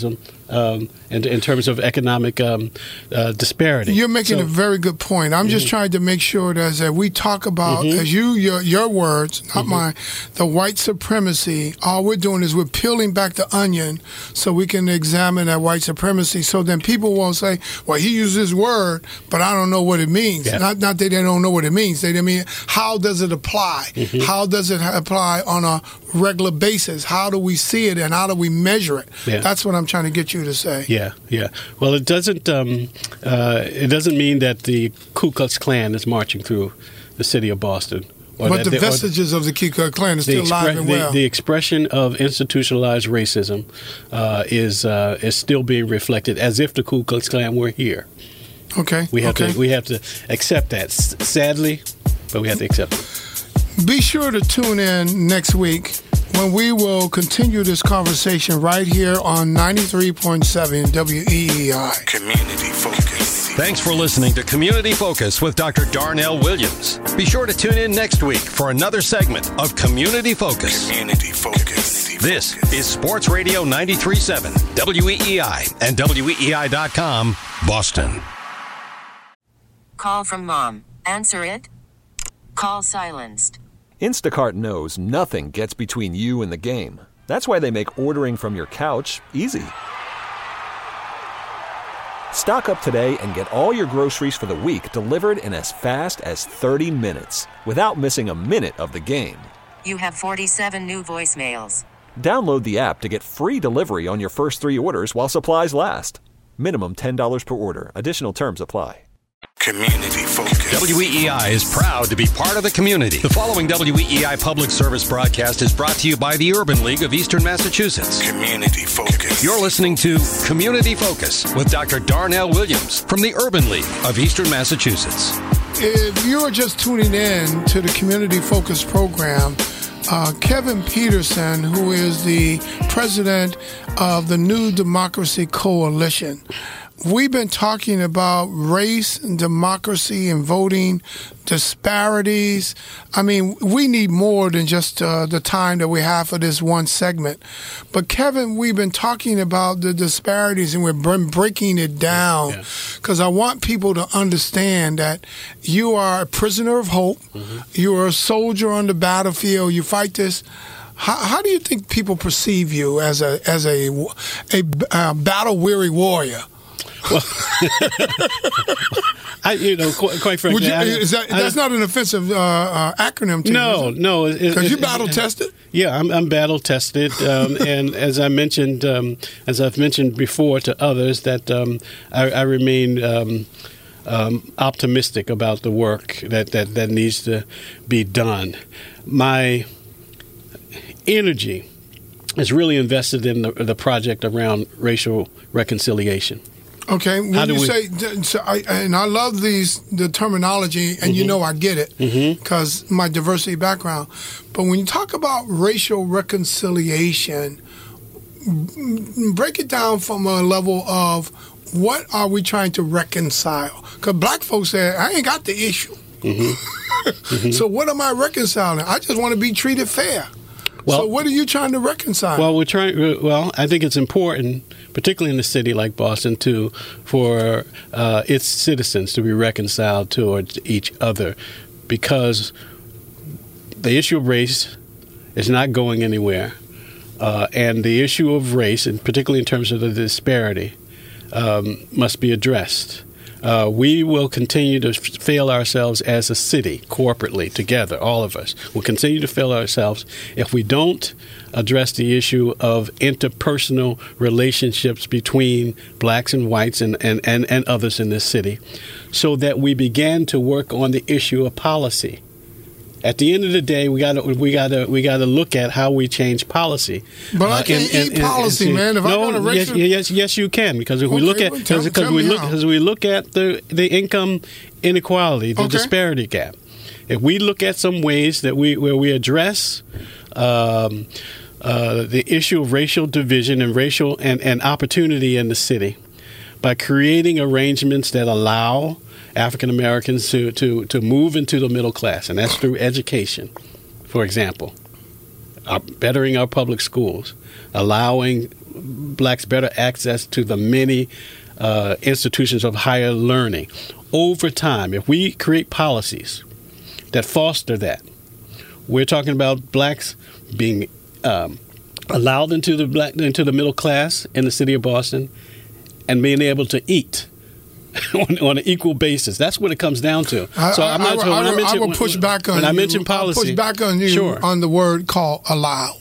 [SPEAKER 6] um, in, in terms of economic um, uh, disparity.
[SPEAKER 5] You're making
[SPEAKER 6] So-
[SPEAKER 5] a very good point. I'm just
[SPEAKER 6] Mm-hmm.
[SPEAKER 5] trying to make sure that as we talk about,
[SPEAKER 6] Mhm.
[SPEAKER 5] as you, your, your words, not
[SPEAKER 6] Mm-hmm.
[SPEAKER 5] mine, the white supremacy, all we're doing is we're peeling back the onion so we can examine that white supremacy. So then people won't say, well, he used this word, but I don't know what it means.
[SPEAKER 6] Yeah.
[SPEAKER 5] Not, not that they don't know what it means. They mean, how does it apply?
[SPEAKER 6] Mm-hmm.
[SPEAKER 5] How does it apply on a regular basis? How do we see it and how do we measure it?
[SPEAKER 6] Yeah.
[SPEAKER 5] That's what I'm trying to get you to say.
[SPEAKER 6] Yeah, yeah. Well, it doesn't. Um, uh, it doesn't mean that the Ku Klux Klan is marching through the city of Boston. Or
[SPEAKER 5] But
[SPEAKER 6] that
[SPEAKER 5] the
[SPEAKER 6] they- or
[SPEAKER 5] vestiges of the Ku Klux Klan is
[SPEAKER 6] the,
[SPEAKER 5] still alive
[SPEAKER 6] expre-
[SPEAKER 5] and
[SPEAKER 6] the-
[SPEAKER 5] well.
[SPEAKER 6] the expression of institutionalized racism uh, is uh, is still being reflected as if the Ku Klux Klan were here.
[SPEAKER 5] okay.
[SPEAKER 6] We have
[SPEAKER 5] okay.
[SPEAKER 6] to we have to accept that. S- sadly, but we have to accept it.
[SPEAKER 5] Be sure to tune in next week when we will continue this conversation right here on ninety-three point seven W E E I.
[SPEAKER 3] Community focus.
[SPEAKER 4] Thanks for listening to Community Focus with Doctor Darnell Williams. Be sure to tune in next week for another segment of Community Focus.
[SPEAKER 3] Community focus.
[SPEAKER 4] This is Sports Radio ninety-three point seven, W E E I and W E E I dot com, Boston.
[SPEAKER 1] Call from mom. Answer it. Call silenced.
[SPEAKER 2] Instacart knows nothing gets between you and the game. That's why they make ordering from your couch easy. Stock up today and get all your groceries for the week delivered in as fast as thirty minutes without missing a minute of the game.
[SPEAKER 1] You have forty-seven new voicemails.
[SPEAKER 2] Download the app to get free delivery on your first three orders while supplies last. Minimum ten dollars per order. Additional terms apply.
[SPEAKER 3] Community focus.
[SPEAKER 4] W E E I is proud to be part of the community. The following W E E I public service broadcast is brought to you by the Urban League of Eastern Massachusetts.
[SPEAKER 3] Community focus.
[SPEAKER 4] You're listening to Community Focus with Doctor Darnell Williams from the Urban League of Eastern Massachusetts.
[SPEAKER 5] If you're just tuning in to the Community Focus program, uh, Kevin Peterson, who is the president of the New Democracy Coalition, we've been talking about race and democracy and voting disparities. I mean, we need more than just uh, the time that we have for this one segment. But Kevin, we've been talking about the disparities and we've been breaking it down because I want people to understand that you are a prisoner of hope. Mm-hmm. You are a soldier on the battlefield. You fight this. How, how do you think people perceive you as a as a a, a battle weary warrior?
[SPEAKER 6] Well, I, you know, quite, quite frankly,
[SPEAKER 5] You,
[SPEAKER 6] I,
[SPEAKER 5] is that,
[SPEAKER 6] I,
[SPEAKER 5] that's not an offensive uh, uh, acronym to
[SPEAKER 6] no,
[SPEAKER 5] you.
[SPEAKER 6] no,
[SPEAKER 5] Because you battle tested.
[SPEAKER 6] Yeah, I'm, I'm battle tested, um, and as I mentioned, um, as I've mentioned before to others, that um, I, I remain um, um, optimistic about the work that, that, that needs to be done. My energy is really invested in the, the project around racial reconciliation.
[SPEAKER 5] Okay, when
[SPEAKER 6] How do
[SPEAKER 5] you
[SPEAKER 6] we-
[SPEAKER 5] say, so I, and I love these the terminology, and mm-hmm. you know I get it because mm-hmm. my diversity background. But when you talk about racial reconciliation, break it down from a level of what are we trying to reconcile? Because black folks say, I ain't got the issue. Mm-hmm. mm-hmm. So what am I reconciling? I just want to be treated fair. Well, so what are you trying to reconcile?
[SPEAKER 6] Well, we're trying. Well, I think it's important, particularly in a city like Boston, to for uh, its citizens to be reconciled towards each other, because the issue of race is not going anywhere, uh, and the issue of race, and particularly in terms of the disparity, um, must be addressed. Uh, we will continue to fail ourselves as a city, corporately, together, all of us. We'll continue to fail ourselves if we don't address the issue of interpersonal relationships between blacks and whites and, and, and, and others in this city, so that we begin to work on the issue of policy. At the end of the day, we got to we got to we got to look at how we change policy.
[SPEAKER 5] But uh, I can't and, eat and, policy, and, and, man. If
[SPEAKER 6] no,
[SPEAKER 5] I want to
[SPEAKER 6] yes, yes, yes, you can, because if
[SPEAKER 5] okay,
[SPEAKER 6] we look at
[SPEAKER 5] well, tell,
[SPEAKER 6] because
[SPEAKER 5] tell
[SPEAKER 6] we look
[SPEAKER 5] how.
[SPEAKER 6] because we look at the the income inequality, the
[SPEAKER 5] okay.
[SPEAKER 6] disparity gap. If we look at some ways that we where we address um, uh, the issue of racial division and racial and, and opportunity in the city by creating arrangements that allow African Americans to, to, to move into the middle class, and that's through education, for example, our, bettering our public schools, allowing blacks better access to the many uh, institutions of higher learning. Over time, if we create policies that foster that, we're talking about blacks being um, allowed into the black into the middle class in the city of Boston and being able to eat on, on an equal basis. That's what it comes down to.
[SPEAKER 5] I,
[SPEAKER 6] so I'm not.
[SPEAKER 5] I,
[SPEAKER 6] so
[SPEAKER 5] I,
[SPEAKER 6] when I,
[SPEAKER 5] I,
[SPEAKER 6] mention,
[SPEAKER 5] I will push
[SPEAKER 6] when,
[SPEAKER 5] back on
[SPEAKER 6] when
[SPEAKER 5] you.
[SPEAKER 6] I mention policy.
[SPEAKER 5] I'll push back on you
[SPEAKER 6] sure.
[SPEAKER 5] on the word called allowed.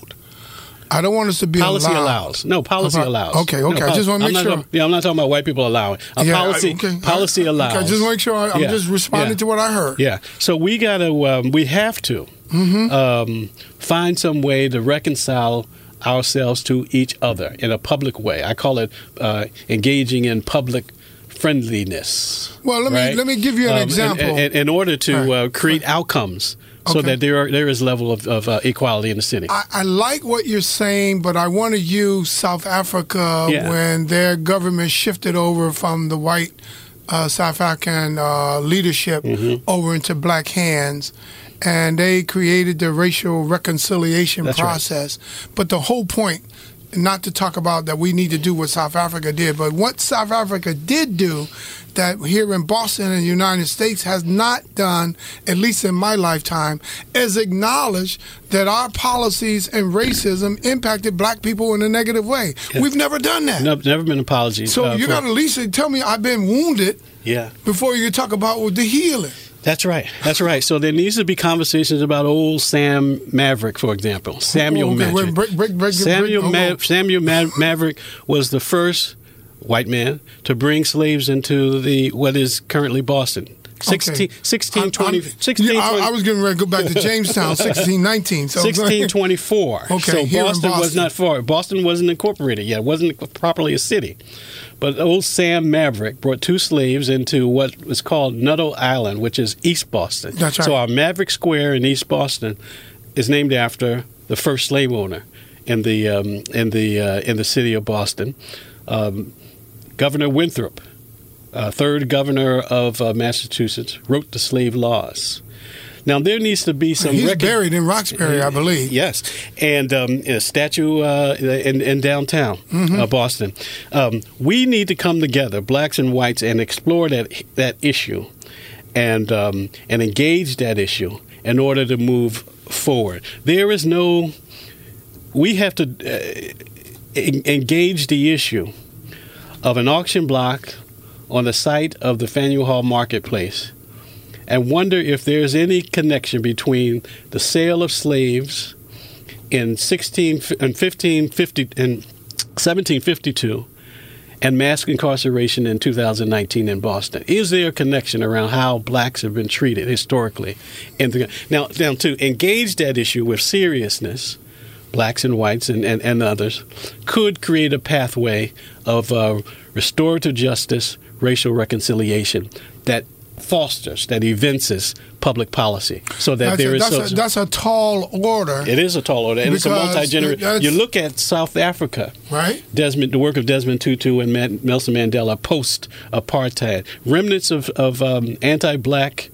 [SPEAKER 5] I don't want us to be
[SPEAKER 6] policy
[SPEAKER 5] allowed.
[SPEAKER 6] allows. No, policy
[SPEAKER 5] Okay.
[SPEAKER 6] allows.
[SPEAKER 5] Okay, okay.
[SPEAKER 6] No,
[SPEAKER 5] I just want to
[SPEAKER 6] I'm
[SPEAKER 5] make
[SPEAKER 6] not
[SPEAKER 5] sure.
[SPEAKER 6] Talking, yeah, I'm not talking about white people allowing. A
[SPEAKER 5] Yeah,
[SPEAKER 6] policy,
[SPEAKER 5] okay.
[SPEAKER 6] policy allows.
[SPEAKER 5] Okay, just make sure I, I'm
[SPEAKER 6] Yeah,
[SPEAKER 5] just responding
[SPEAKER 6] yeah.
[SPEAKER 5] to what I heard.
[SPEAKER 6] Yeah. So we gotta, um, we have to
[SPEAKER 5] Mm-hmm.
[SPEAKER 6] um, find some way to reconcile ourselves to each other in a public way. I call it uh, engaging in public friendliness.
[SPEAKER 5] Well, let me
[SPEAKER 6] right?
[SPEAKER 5] let me give you an
[SPEAKER 6] Um, in-
[SPEAKER 5] example.
[SPEAKER 6] In, in order to
[SPEAKER 5] All right.
[SPEAKER 6] uh, create outcomes, so
[SPEAKER 5] Okay.
[SPEAKER 6] that there are, there is level of, of uh, equality in the city.
[SPEAKER 5] I, I like what you're saying, but I want to use South Africa
[SPEAKER 6] Yeah.
[SPEAKER 5] when their government shifted over from the white uh, South African uh, leadership
[SPEAKER 6] Mm-hmm.
[SPEAKER 5] over into black hands, and they created the racial reconciliation
[SPEAKER 6] That's right.
[SPEAKER 5] process. But the whole point, not to talk about that we need to do what South Africa did, but what South Africa did do that here in Boston and the United States has not done, at least in my lifetime, is acknowledge that our policies and racism impacted black people in a negative way.
[SPEAKER 6] Yeah.
[SPEAKER 5] We've never done that.
[SPEAKER 6] No, never been an apology.
[SPEAKER 5] So
[SPEAKER 6] uh,
[SPEAKER 5] you
[SPEAKER 6] for-
[SPEAKER 5] got to at least tell me I've been wounded
[SPEAKER 6] Yeah.
[SPEAKER 5] before you talk about the healing.
[SPEAKER 6] That's right. That's right. So there needs to be conversations about old Sam Maverick, for example. Samuel
[SPEAKER 5] Oh, okay,
[SPEAKER 6] Maverick.
[SPEAKER 5] wait, break, break, break,
[SPEAKER 6] Samuel,
[SPEAKER 5] break,
[SPEAKER 6] Ma-
[SPEAKER 5] hold on.
[SPEAKER 6] Samuel Ma- Maverick was the first white man to bring slaves into the what is currently Boston. sixteen,
[SPEAKER 5] Okay.
[SPEAKER 6] sixteen
[SPEAKER 5] I'm-
[SPEAKER 6] twenty,
[SPEAKER 5] I'm-
[SPEAKER 6] sixteen
[SPEAKER 5] yeah, I,
[SPEAKER 6] twenty
[SPEAKER 5] I was getting ready to go back to Jamestown, sixteen nineteen. So
[SPEAKER 6] sixteen twenty-four.
[SPEAKER 5] Okay,
[SPEAKER 6] so
[SPEAKER 5] here in
[SPEAKER 6] Boston, was
[SPEAKER 5] Boston.
[SPEAKER 6] not far. Boston wasn't incorporated yet. It wasn't properly a city. But old Sam Maverick brought two slaves into what was called Nuttall Island, which is East Boston.
[SPEAKER 5] That's right.
[SPEAKER 6] So our Maverick Square in East Boston is named after the first slave owner in the um, in the uh, in the city of Boston, um, Governor Winthrop. Uh, third governor of uh, Massachusetts, wrote the slave laws. Now, there needs to be some...
[SPEAKER 5] he's
[SPEAKER 6] rec-
[SPEAKER 5] buried in Roxbury, I believe.
[SPEAKER 6] Yes, and um, a statue uh, in, in downtown
[SPEAKER 5] Mm-hmm.
[SPEAKER 6] uh, Boston. Um, we need to come together, blacks and whites, and explore that that issue, and um, and engage that issue in order to move forward. There is no... We have to uh, en- engage the issue of an auction block on the site of the Faneuil Hall Marketplace, and wonder if there's any connection between the sale of slaves in sixteen and fifteen fifty and seventeen fifty-two and mass incarceration in two thousand nineteen in Boston. Is there a connection around how blacks have been treated historically? In the, now, now, to engage that issue with seriousness, blacks and whites and, and, and others could create a pathway of uh, restorative justice, racial reconciliation that fosters, that evinces public policy, so that
[SPEAKER 5] That's,
[SPEAKER 6] there
[SPEAKER 5] a,
[SPEAKER 6] is.
[SPEAKER 5] that's,
[SPEAKER 6] so,
[SPEAKER 5] a, that's a tall order,
[SPEAKER 6] it is a tall order, and it's a
[SPEAKER 5] Because
[SPEAKER 6] multi-generational.
[SPEAKER 5] that's-
[SPEAKER 6] You look at South Africa,
[SPEAKER 5] right?
[SPEAKER 6] Desmond, the work of Desmond Tutu and Man, Nelson Mandela post-apartheid, remnants of, of um, anti-black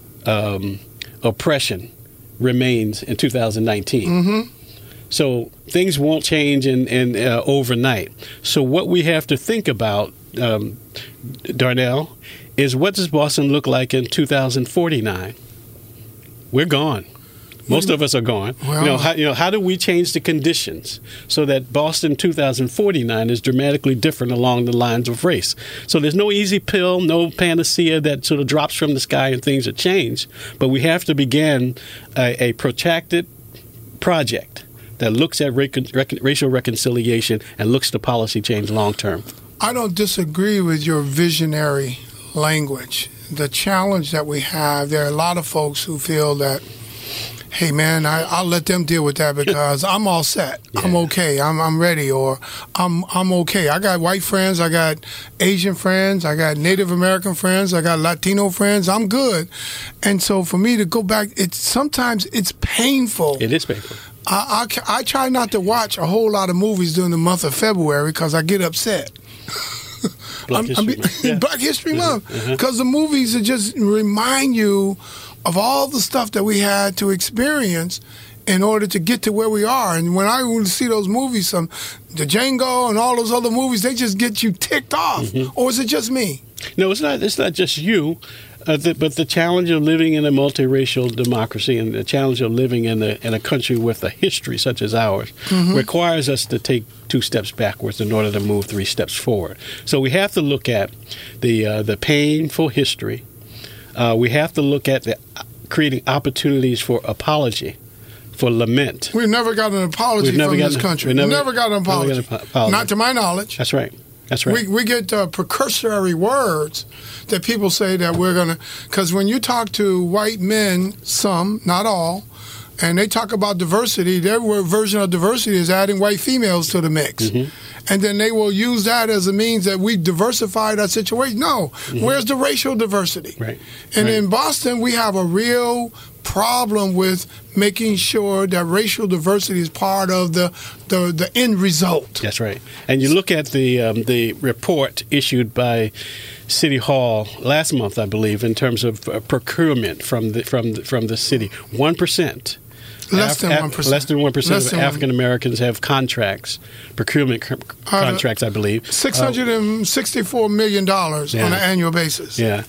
[SPEAKER 6] um, oppression remains in two thousand nineteen.
[SPEAKER 5] Mm-hmm.
[SPEAKER 6] So things won't change in, in uh, overnight. So what we have to think about, um, Darnell, is what does Boston look like in two thousand forty-nine? We're gone. Most of us are gone.
[SPEAKER 5] Well-
[SPEAKER 6] you know, how, you know, how do we change the conditions so that Boston two thousand forty-nine is dramatically different along the lines of race? So there's no easy pill, no panacea that sort of drops from the sky and things are changed. But we have to begin a, a protracted project that looks at rec- rec- racial reconciliation and looks to policy change long term.
[SPEAKER 5] I don't disagree with your visionary language. The challenge that we have, there are a lot of folks who feel that, hey man, I, I'll let them deal with that because I'm all set. I'm okay. I'm I'm ready, or I'm I'm okay. I got white friends, I got Asian friends, I got Native American friends, I got Latino friends. I'm good. And so for me to go back, it's sometimes it's painful.
[SPEAKER 6] It is painful.
[SPEAKER 5] I, I, I try not to watch a whole lot of movies during the month of February because I get upset.
[SPEAKER 6] Black
[SPEAKER 5] I'm-
[SPEAKER 6] History
[SPEAKER 5] I'm be-
[SPEAKER 6] Month. Yeah.
[SPEAKER 5] Black History Month, because the movies are just remind you of all the stuff that we had to experience in order to get to where we are. And when I see those movies, some the Django and all those other movies, they just get you ticked off. Mm-hmm. Or is it just me?
[SPEAKER 6] No, it's not. It's not just you. Uh, the, but the challenge of living in a multiracial democracy and the challenge of living in a, in a country with a history such as ours mm-hmm. requires us to take two steps backwards in order to move three steps forward. So we have to look at the uh, the painful history. Uh, we have to look at the creating opportunities for apology, for lament.
[SPEAKER 5] We've never got an apology
[SPEAKER 6] never
[SPEAKER 5] from
[SPEAKER 6] gotten,
[SPEAKER 5] this country.
[SPEAKER 6] We've never,
[SPEAKER 5] never got an apology.
[SPEAKER 6] Never got an apology.
[SPEAKER 5] Not to my knowledge.
[SPEAKER 6] That's right. That's right.
[SPEAKER 5] We we get uh, precursory words that people say that we're going to, because when you talk to white men, some, not all, and they talk about diversity, their version of diversity is adding white females to the mix. Mm-hmm. And then they will use that as a means that we diversified our situation. No, mm-hmm. where's the racial diversity?
[SPEAKER 6] Right.
[SPEAKER 5] And
[SPEAKER 6] right.
[SPEAKER 5] in Boston, we have a real problem with making sure that racial diversity is part of the the, the end result.
[SPEAKER 6] That's right. And you look at the um, the report issued by City Hall last month, I believe, in terms of uh, procurement from the from the, from the city, one percent.
[SPEAKER 5] Less than one percent.
[SPEAKER 6] Less than one percent of African Americans have contracts, procurement co- contracts, I believe.
[SPEAKER 5] Six hundred and sixty-four million dollars
[SPEAKER 6] yeah.
[SPEAKER 5] on an annual basis.
[SPEAKER 6] Yeah.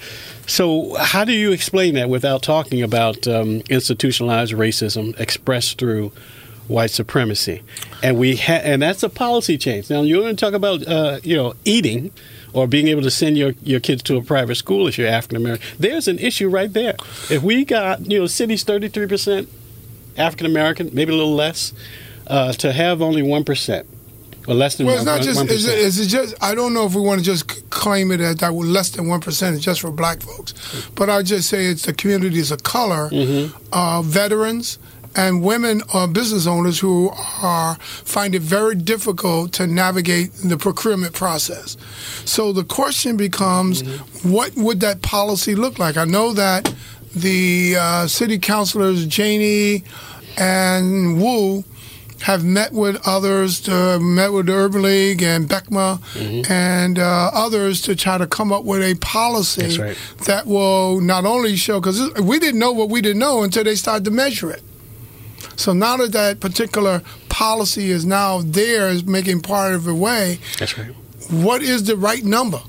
[SPEAKER 6] So how do you explain that without talking about um, institutionalized racism expressed through white supremacy? And we ha- and that's a policy change. Now you're going to talk about uh, you know eating or being able to send your, your kids to a private school if you're African American. There's an issue right there. If we got you know cities thirty-three percent African American, maybe a little less, uh, to have only one percent. Or less than
[SPEAKER 5] well, it's
[SPEAKER 6] one,
[SPEAKER 5] not just.
[SPEAKER 6] one percent.
[SPEAKER 5] Is it, is it just? I don't know if we want to just claim it as that less than one percent is just for black folks, but I just say it's the communities of color, mm-hmm. uh, veterans, and women or business owners who are find it very difficult to navigate the procurement process. So the question becomes, mm-hmm. what would that policy look like? I know that the uh, city councilors Janey and Wu have met with others, to, met with the Urban League and BECMA mm-hmm. and uh, others to try to come up with a policy
[SPEAKER 6] right.
[SPEAKER 5] that will not only show, because we didn't know what we didn't know until they started to measure it. So now that that particular policy is now there, is making part of the way,
[SPEAKER 6] that's right.
[SPEAKER 5] What is the right number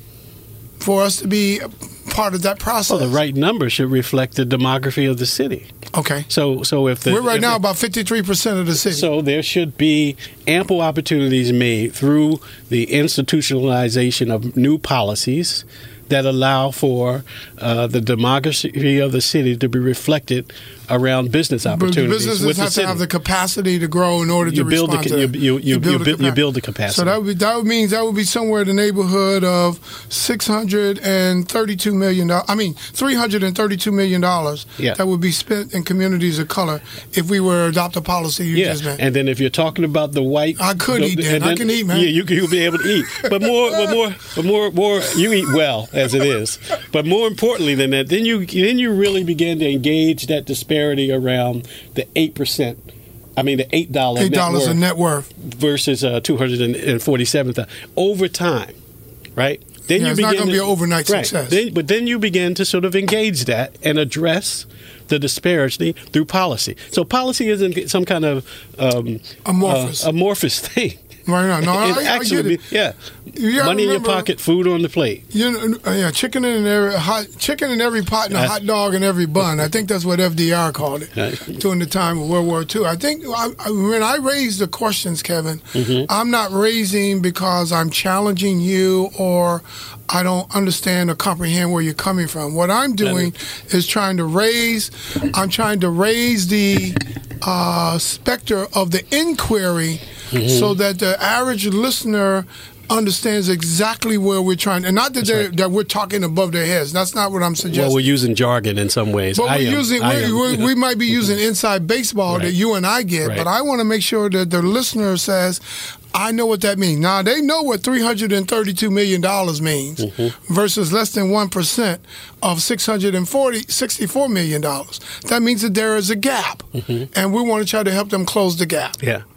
[SPEAKER 5] for us to be part of that process?
[SPEAKER 6] Well, the right number should reflect the demography of the city.
[SPEAKER 5] Okay.
[SPEAKER 6] So, so if the,
[SPEAKER 5] we're right
[SPEAKER 6] if
[SPEAKER 5] now
[SPEAKER 6] the,
[SPEAKER 5] about fifty-three percent of the city.
[SPEAKER 6] So there should be ample opportunities made through the institutionalization of new policies that allow for uh, the demography of the city to be reflected around business opportunities.
[SPEAKER 5] Businesses
[SPEAKER 6] with
[SPEAKER 5] have
[SPEAKER 6] the city.
[SPEAKER 5] to have the capacity to grow in order
[SPEAKER 6] you
[SPEAKER 5] to
[SPEAKER 6] build
[SPEAKER 5] respond
[SPEAKER 6] the,
[SPEAKER 5] to
[SPEAKER 6] you,
[SPEAKER 5] that.
[SPEAKER 6] you, you, you, build,
[SPEAKER 5] the
[SPEAKER 6] you build the capacity.
[SPEAKER 5] So that would be, that would mean that would be somewhere in the neighborhood of six hundred thirty-two million dollars. I mean, three hundred thirty-two million dollars
[SPEAKER 6] yeah.
[SPEAKER 5] that would be spent in communities of color if we were to adopt a policy you
[SPEAKER 6] yeah.
[SPEAKER 5] just meant.
[SPEAKER 6] And then if you're talking about the white,
[SPEAKER 5] I could
[SPEAKER 6] the,
[SPEAKER 5] eat then.
[SPEAKER 6] then.
[SPEAKER 5] I can eat, man.
[SPEAKER 6] Yeah, you you'll be able to eat. But more, but more, but more, more. You eat well as it is. But more importantly than that, then you then you really begin to engage that disparity around the eight percent. I mean, the eight dollars
[SPEAKER 5] eight dollars a net worth
[SPEAKER 6] versus uh, two hundred and forty-seven thousand over time, right? Then
[SPEAKER 5] yeah,
[SPEAKER 6] you
[SPEAKER 5] it's
[SPEAKER 6] begin
[SPEAKER 5] not going to be an overnight
[SPEAKER 6] right.
[SPEAKER 5] success.
[SPEAKER 6] Then, but then you begin to sort of engage that and address the disparity through policy. So policy isn't some kind of um,
[SPEAKER 5] amorphous
[SPEAKER 6] uh, amorphous thing.
[SPEAKER 5] Right now, no,
[SPEAKER 6] it
[SPEAKER 5] I,
[SPEAKER 6] actually,
[SPEAKER 5] I get it.
[SPEAKER 6] yeah,
[SPEAKER 5] you
[SPEAKER 6] money in your
[SPEAKER 5] remember,
[SPEAKER 6] pocket, food on the plate.
[SPEAKER 5] You know, yeah, chicken in every hot, chicken in every pot, and a hot dog in every bun. I think that's what F D R called it
[SPEAKER 6] right.
[SPEAKER 5] during the time of World War Two. I think I, I, when I raise the questions, Kevin, mm-hmm. I'm not raising because I'm challenging you or I don't understand or comprehend where you're coming from. What I'm doing mm-hmm. is trying to raise. I'm trying to raise the uh, specter of the inquiry. Mm-hmm. So that the average listener understands exactly where we're trying, and not that, right. that we're talking above their heads. That's not what I'm suggesting.
[SPEAKER 6] Well, we're using jargon in some ways.
[SPEAKER 5] But
[SPEAKER 6] I
[SPEAKER 5] we're
[SPEAKER 6] am.
[SPEAKER 5] using,
[SPEAKER 6] I
[SPEAKER 5] we're,
[SPEAKER 6] am.
[SPEAKER 5] we're, we might be using inside baseball right. that you and I get, right. but I want to make sure that the listener says, I know what that means. Now, they know what three hundred thirty-two million dollars means mm-hmm. versus less than one percent of six hundred sixty-four million dollars. That means that there is a gap, mm-hmm. and we want to try to help them close the gap.
[SPEAKER 6] Yeah.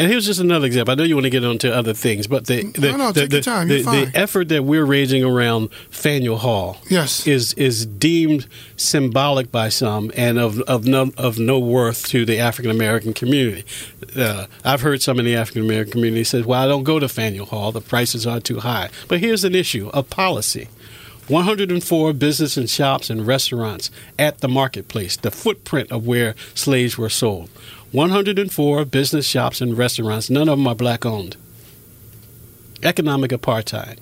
[SPEAKER 6] And here's just another example. I know you want to get on to other things, but the the,
[SPEAKER 5] no, no,
[SPEAKER 6] the,
[SPEAKER 5] take
[SPEAKER 6] the,
[SPEAKER 5] your time.
[SPEAKER 6] the,
[SPEAKER 5] You're fine.
[SPEAKER 6] the effort that we're raising around Faneuil Hall
[SPEAKER 5] Yes.
[SPEAKER 6] is is deemed symbolic by some and of of no, of no worth to the African American community. Uh, I've heard some in the African American community say, well, I don't go to Faneuil Hall. The prices are too high. But here's an issue of policy. one hundred four businesses and shops and restaurants at the marketplace, the footprint of where slaves were sold. one hundred four business shops and restaurants, none of them are black-owned. Economic apartheid.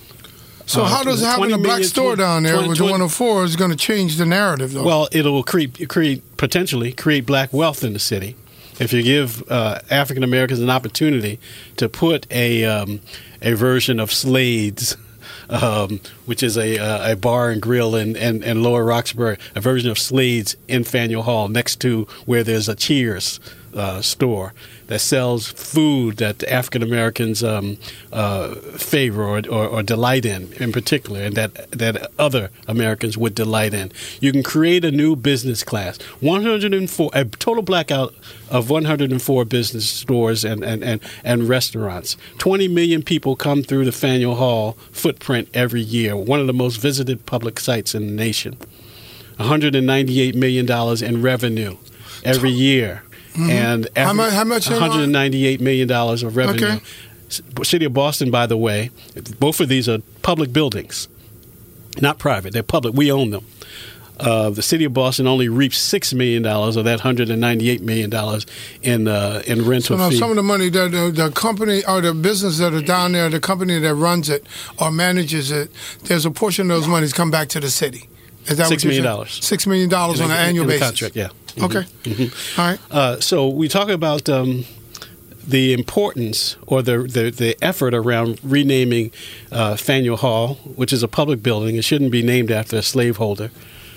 [SPEAKER 5] So
[SPEAKER 6] Uh,
[SPEAKER 5] how does having
[SPEAKER 6] twenty
[SPEAKER 5] a black
[SPEAKER 6] million,
[SPEAKER 5] store down there
[SPEAKER 6] twenty,
[SPEAKER 5] with the
[SPEAKER 6] twenty
[SPEAKER 5] one oh four is going to change the narrative, though?
[SPEAKER 6] Well, it will create, create potentially create black wealth in the city if you give uh, African Americans an opportunity to put a um, a version of Slade's, um, which is a uh, a bar and grill in, in, in Lower Roxbury, a version of Slade's in Faneuil Hall next to where there's a Cheers uh, store that sells food that African Americans um, uh, favor or, or, or delight in, in particular, and that that other Americans would delight in. You can create a new business class. one hundred four, a total blackout of one hundred four business stores and, and, and, and restaurants. twenty million people come through the Faneuil Hall footprint every year, one of the most visited public sites in the nation. one hundred ninety-eight million dollars in revenue every year. Mm-hmm. And every,
[SPEAKER 5] how much? How much?
[SPEAKER 6] one hundred ninety-eight million dollars of revenue.
[SPEAKER 5] Okay.
[SPEAKER 6] City of Boston, by the way, both of these are public buildings, not private. They're public. We own them. Uh, the City of Boston only reaped six million dollars of that one hundred ninety-eight million dollars in uh, in rental
[SPEAKER 5] So now
[SPEAKER 6] fee.
[SPEAKER 5] some of the money that the, the company or the business that are down there, the company that runs it or manages it, there's a portion of those monies come back to the city. Is that
[SPEAKER 6] Six
[SPEAKER 5] what
[SPEAKER 6] million
[SPEAKER 5] you're
[SPEAKER 6] dollars.
[SPEAKER 5] saying? Six million dollars on an
[SPEAKER 6] in,
[SPEAKER 5] annual
[SPEAKER 6] in the
[SPEAKER 5] basis.
[SPEAKER 6] contract, yeah.
[SPEAKER 5] Okay.
[SPEAKER 6] Mm-hmm.
[SPEAKER 5] All right.
[SPEAKER 6] Uh, so we talk about um, the importance or the, the, the effort around renaming uh, Faneuil Hall, which is a public building. It shouldn't be named after a slaveholder.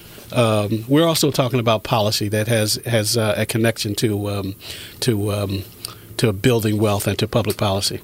[SPEAKER 6] Um, we're also talking about policy that has has uh, a connection to um, to um, to building wealth and to public policy.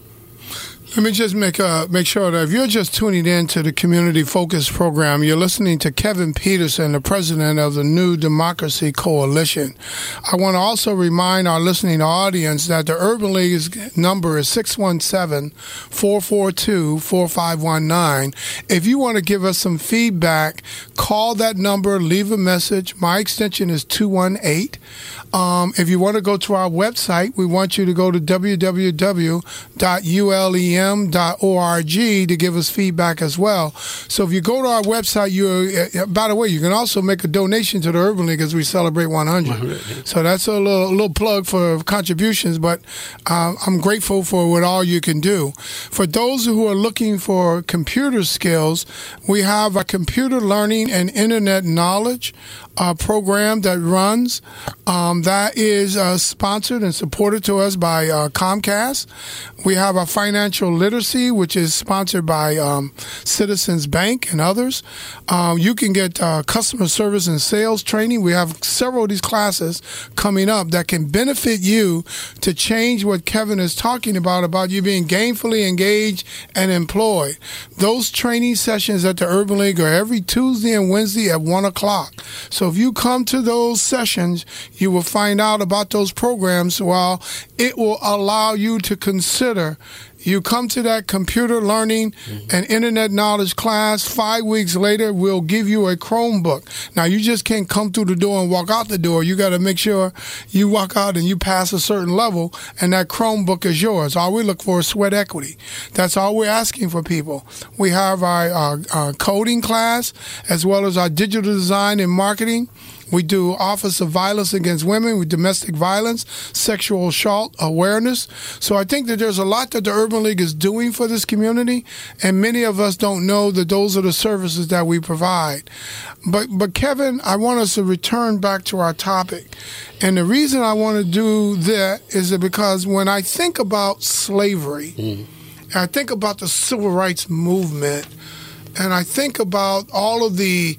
[SPEAKER 5] Let me just make uh, make sure that if you're just tuning in to the Community Focus program, you're listening to Kevin Peterson, the president of the New Democracy Coalition. I want to also remind our listening audience that the Urban League's number is six one seven, four four two, four five one nine. If you want to give us some feedback, call that number, leave a message. My extension is two one eight. Um, if you want to go to our website, we want you to go to w w w dot u l e m dot org to give us feedback as well. So if you go to our website, you uh, by the way, you can also make a donation to the Urban League as we celebrate one hundred. So that's a little, a little plug for contributions, but uh, I'm grateful for what all you can do. For those who are looking for computer skills, we have a computer learning and internet knowledge uh, program that runs. Um, that is uh, sponsored and supported to us by uh, Comcast. We have a financial literacy, which is sponsored by um, Citizens Bank and others. Um, you can get uh, customer service and sales training. We have several of these classes coming up that can benefit you to change what Kevin is talking about, about you being gainfully engaged and employed. Those training sessions at the Urban League are every Tuesday and Wednesday at one o'clock. So if you come to those sessions, you will find out about those programs. While it will allow you to consider, you come to that computer learning mm-hmm. and internet knowledge class, five weeks later, we'll give you a Chromebook. Now, you just can't come through the door and walk out the door. You got to make sure you walk out and you pass a certain level, and that Chromebook is yours. All we look for is sweat equity. That's all we're asking for people. We have our, our, our coding class as well as our digital design and marketing. We do Office of Violence Against Women with domestic violence, sexual assault awareness. So I think that there's a lot that the Urban League is doing for this community, and many of us don't know that those are the services that we provide. But, but Kevin, I want us to return back to our topic. And the reason I want to do that is that because when I think about slavery, mm. and I think about the civil rights movement, and I think about all of the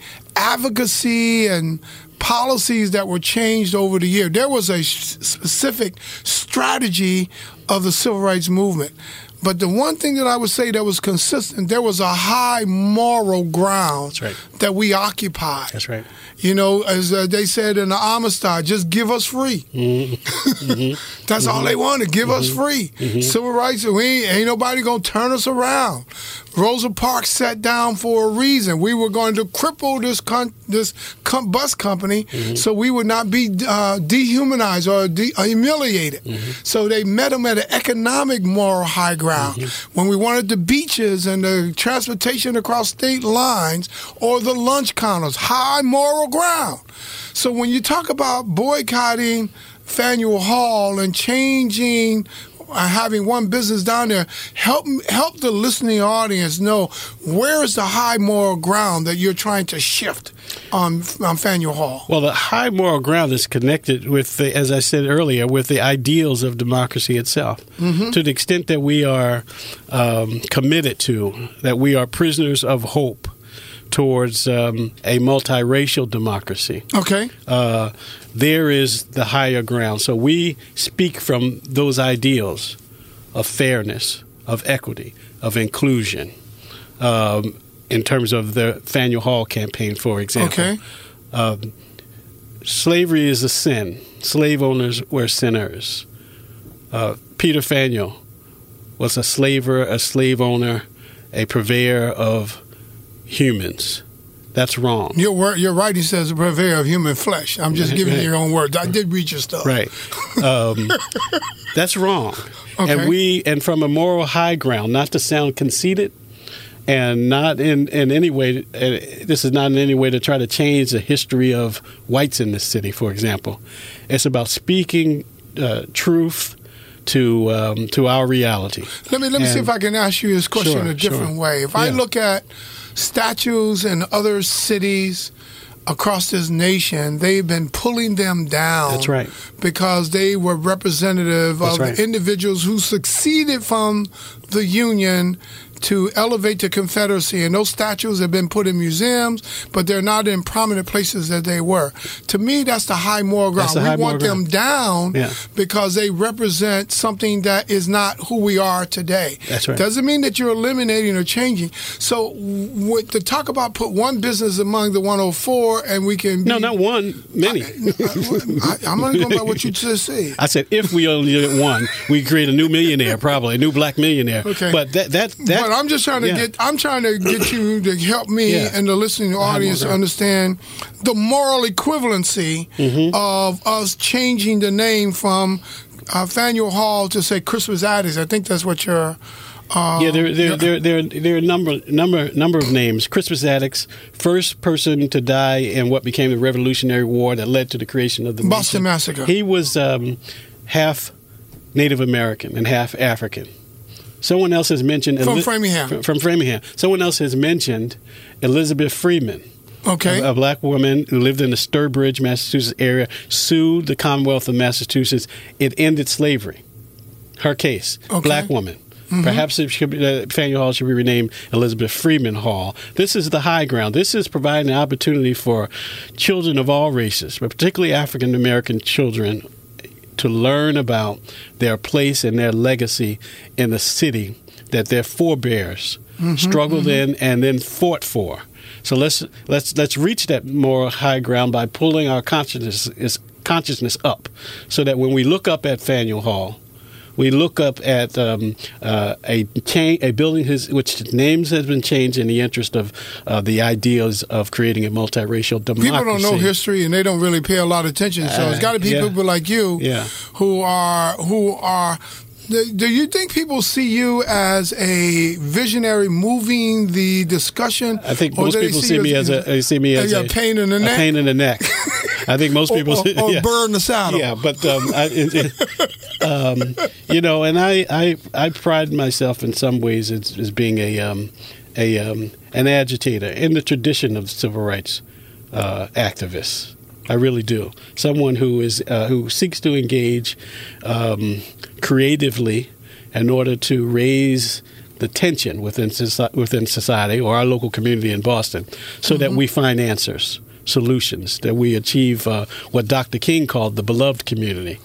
[SPEAKER 5] advocacy and policies that were changed over the year. There was a specific strategy of the civil rights movement. But the one thing that I would say that was consistent, there was a high moral ground
[SPEAKER 6] That's right.
[SPEAKER 5] that we occupied.
[SPEAKER 6] That's right.
[SPEAKER 5] You know, as uh, they said in the Amistad, just give us free.
[SPEAKER 6] Mm-hmm. Mm-hmm.
[SPEAKER 5] That's mm-hmm. all they wanted, give mm-hmm. us free. Mm-hmm. Civil rights, we ain't, ain't nobody going to turn us around. Rosa Parks sat down for a reason. We were going to cripple this con- this com- bus company mm-hmm. so we would not be uh, dehumanized or de- humiliated. Mm-hmm. So they met them at an economic moral high ground. Mm-hmm. When we wanted the beaches and the transportation across state lines or the lunch counters, high moral ground. So when you talk about boycotting Faneuil Hall and changing, uh, having one business down there, help help the listening audience know where is the high moral ground that you're trying to shift on, on Faneuil Hall.
[SPEAKER 6] Well, the high moral ground is connected with, the, as I said earlier, with the ideals of democracy itself. Mm-hmm. To the extent that we are um, committed to, that we are prisoners of hope towards um, a multiracial democracy.
[SPEAKER 5] Okay.
[SPEAKER 6] Uh, there is the higher ground. So we speak from those ideals of fairness, of equity, of inclusion, um, in terms of the Faneuil Hall campaign, for example.
[SPEAKER 5] Okay.
[SPEAKER 6] Um, slavery is a sin. Slave owners were sinners. Uh, Peter Faneuil was a slaver, a slave owner, a purveyor of humans. That's wrong.
[SPEAKER 5] Your word, your writing says a purveyor of human flesh. I'm just giving you your own words. I did read your stuff.
[SPEAKER 6] Right. Um, that's wrong.
[SPEAKER 5] Okay.
[SPEAKER 6] And we, and from a moral high ground, not to sound conceited, and not in, in any way, uh, this is not in any way to try to change the history of whites in this city, for example. It's about speaking uh, truth to um, to our reality.
[SPEAKER 5] Let me let me
[SPEAKER 6] and,
[SPEAKER 5] see if I can ask you this question
[SPEAKER 6] sure,
[SPEAKER 5] a different
[SPEAKER 6] sure.
[SPEAKER 5] way. If
[SPEAKER 6] yeah.
[SPEAKER 5] I look at statues in other cities across this nation, they've been pulling them down.
[SPEAKER 6] That's right.
[SPEAKER 5] Because they were representative
[SPEAKER 6] That's
[SPEAKER 5] of
[SPEAKER 6] right.
[SPEAKER 5] individuals who succeeded from the Union to elevate the Confederacy. And those statues have been put in museums, but they're not in prominent places that they were. To me, that's the high moral ground.
[SPEAKER 6] That's the
[SPEAKER 5] we
[SPEAKER 6] high
[SPEAKER 5] want
[SPEAKER 6] moral
[SPEAKER 5] them down
[SPEAKER 6] yeah.
[SPEAKER 5] because they represent something that is not who we are today.
[SPEAKER 6] That's right.
[SPEAKER 5] Doesn't mean that you're eliminating or changing. So with, to talk about put one business among the one oh four and we can...
[SPEAKER 6] No,
[SPEAKER 5] be,
[SPEAKER 6] not one, many.
[SPEAKER 5] I, I, I'm only going by what you just said.
[SPEAKER 6] I said if we only did one, we'd create a new millionaire, probably, a new black millionaire.
[SPEAKER 5] Okay.
[SPEAKER 6] But that... that, that
[SPEAKER 5] but I'm just trying to
[SPEAKER 6] yeah.
[SPEAKER 5] get I'm trying to get you to help me
[SPEAKER 6] yeah.
[SPEAKER 5] and the listening audience to understand the moral equivalency mm-hmm. of us changing the name from uh, Faneuil Hall to say Crispus Attucks. I think that's what you're. Uh,
[SPEAKER 6] yeah, there, there, there, there, there are a number, number, number of names. Crispus Attucks, first person to die in what became the Revolutionary War that led to the creation of the
[SPEAKER 5] Boston
[SPEAKER 6] nation.
[SPEAKER 5] Massacre.
[SPEAKER 6] He was um, half Native American and half African. Someone else has mentioned...
[SPEAKER 5] From
[SPEAKER 6] Eli-
[SPEAKER 5] Framingham.
[SPEAKER 6] From, from Framingham. Someone else has mentioned Elizabeth Freeman.
[SPEAKER 5] Okay.
[SPEAKER 6] A, a black woman who lived in the Sturbridge, Massachusetts area, sued the Commonwealth of Massachusetts. It ended slavery. Her case.
[SPEAKER 5] Okay.
[SPEAKER 6] Black woman. Mm-hmm. Perhaps it should be, uh, Faneuil Hall should be renamed Elizabeth Freeman Hall. This is the high ground. This is providing an opportunity for children of all races, but particularly African American children, to learn about their place and their legacy in the city that their forebears mm-hmm, struggled mm-hmm. in and then fought for. So let's let's let's reach that moral high ground by pulling our consciousness consciousness up, so that when we look up at Faneuil Hall, we look up at um, uh, a cha- a building his, which names has been changed in the interest of uh, the ideas of creating a multiracial democracy.
[SPEAKER 5] People don't know history and they don't really pay a lot of attention. So uh, it's got to be
[SPEAKER 6] yeah.
[SPEAKER 5] people like you
[SPEAKER 6] yeah.
[SPEAKER 5] who are who are. Do you think people see you as a visionary moving the discussion?
[SPEAKER 6] I think most people see, see me as, as a they see me as a,
[SPEAKER 5] a pain in the neck.
[SPEAKER 6] A pain in the neck. I think most people
[SPEAKER 5] or, or, or
[SPEAKER 6] yeah.
[SPEAKER 5] burr in the saddle.
[SPEAKER 6] Yeah, but um, I, it, it, um, you know, and I, I I pride myself in some ways as, as being a um, a um, an agitator in the tradition of civil rights uh, activists. I really do. Someone who is uh, who seeks to engage um, creatively in order to raise the tension within within society or our local community in Boston, so mm-hmm. that we find answers, solutions, that we achieve uh, what Doctor King called the beloved community.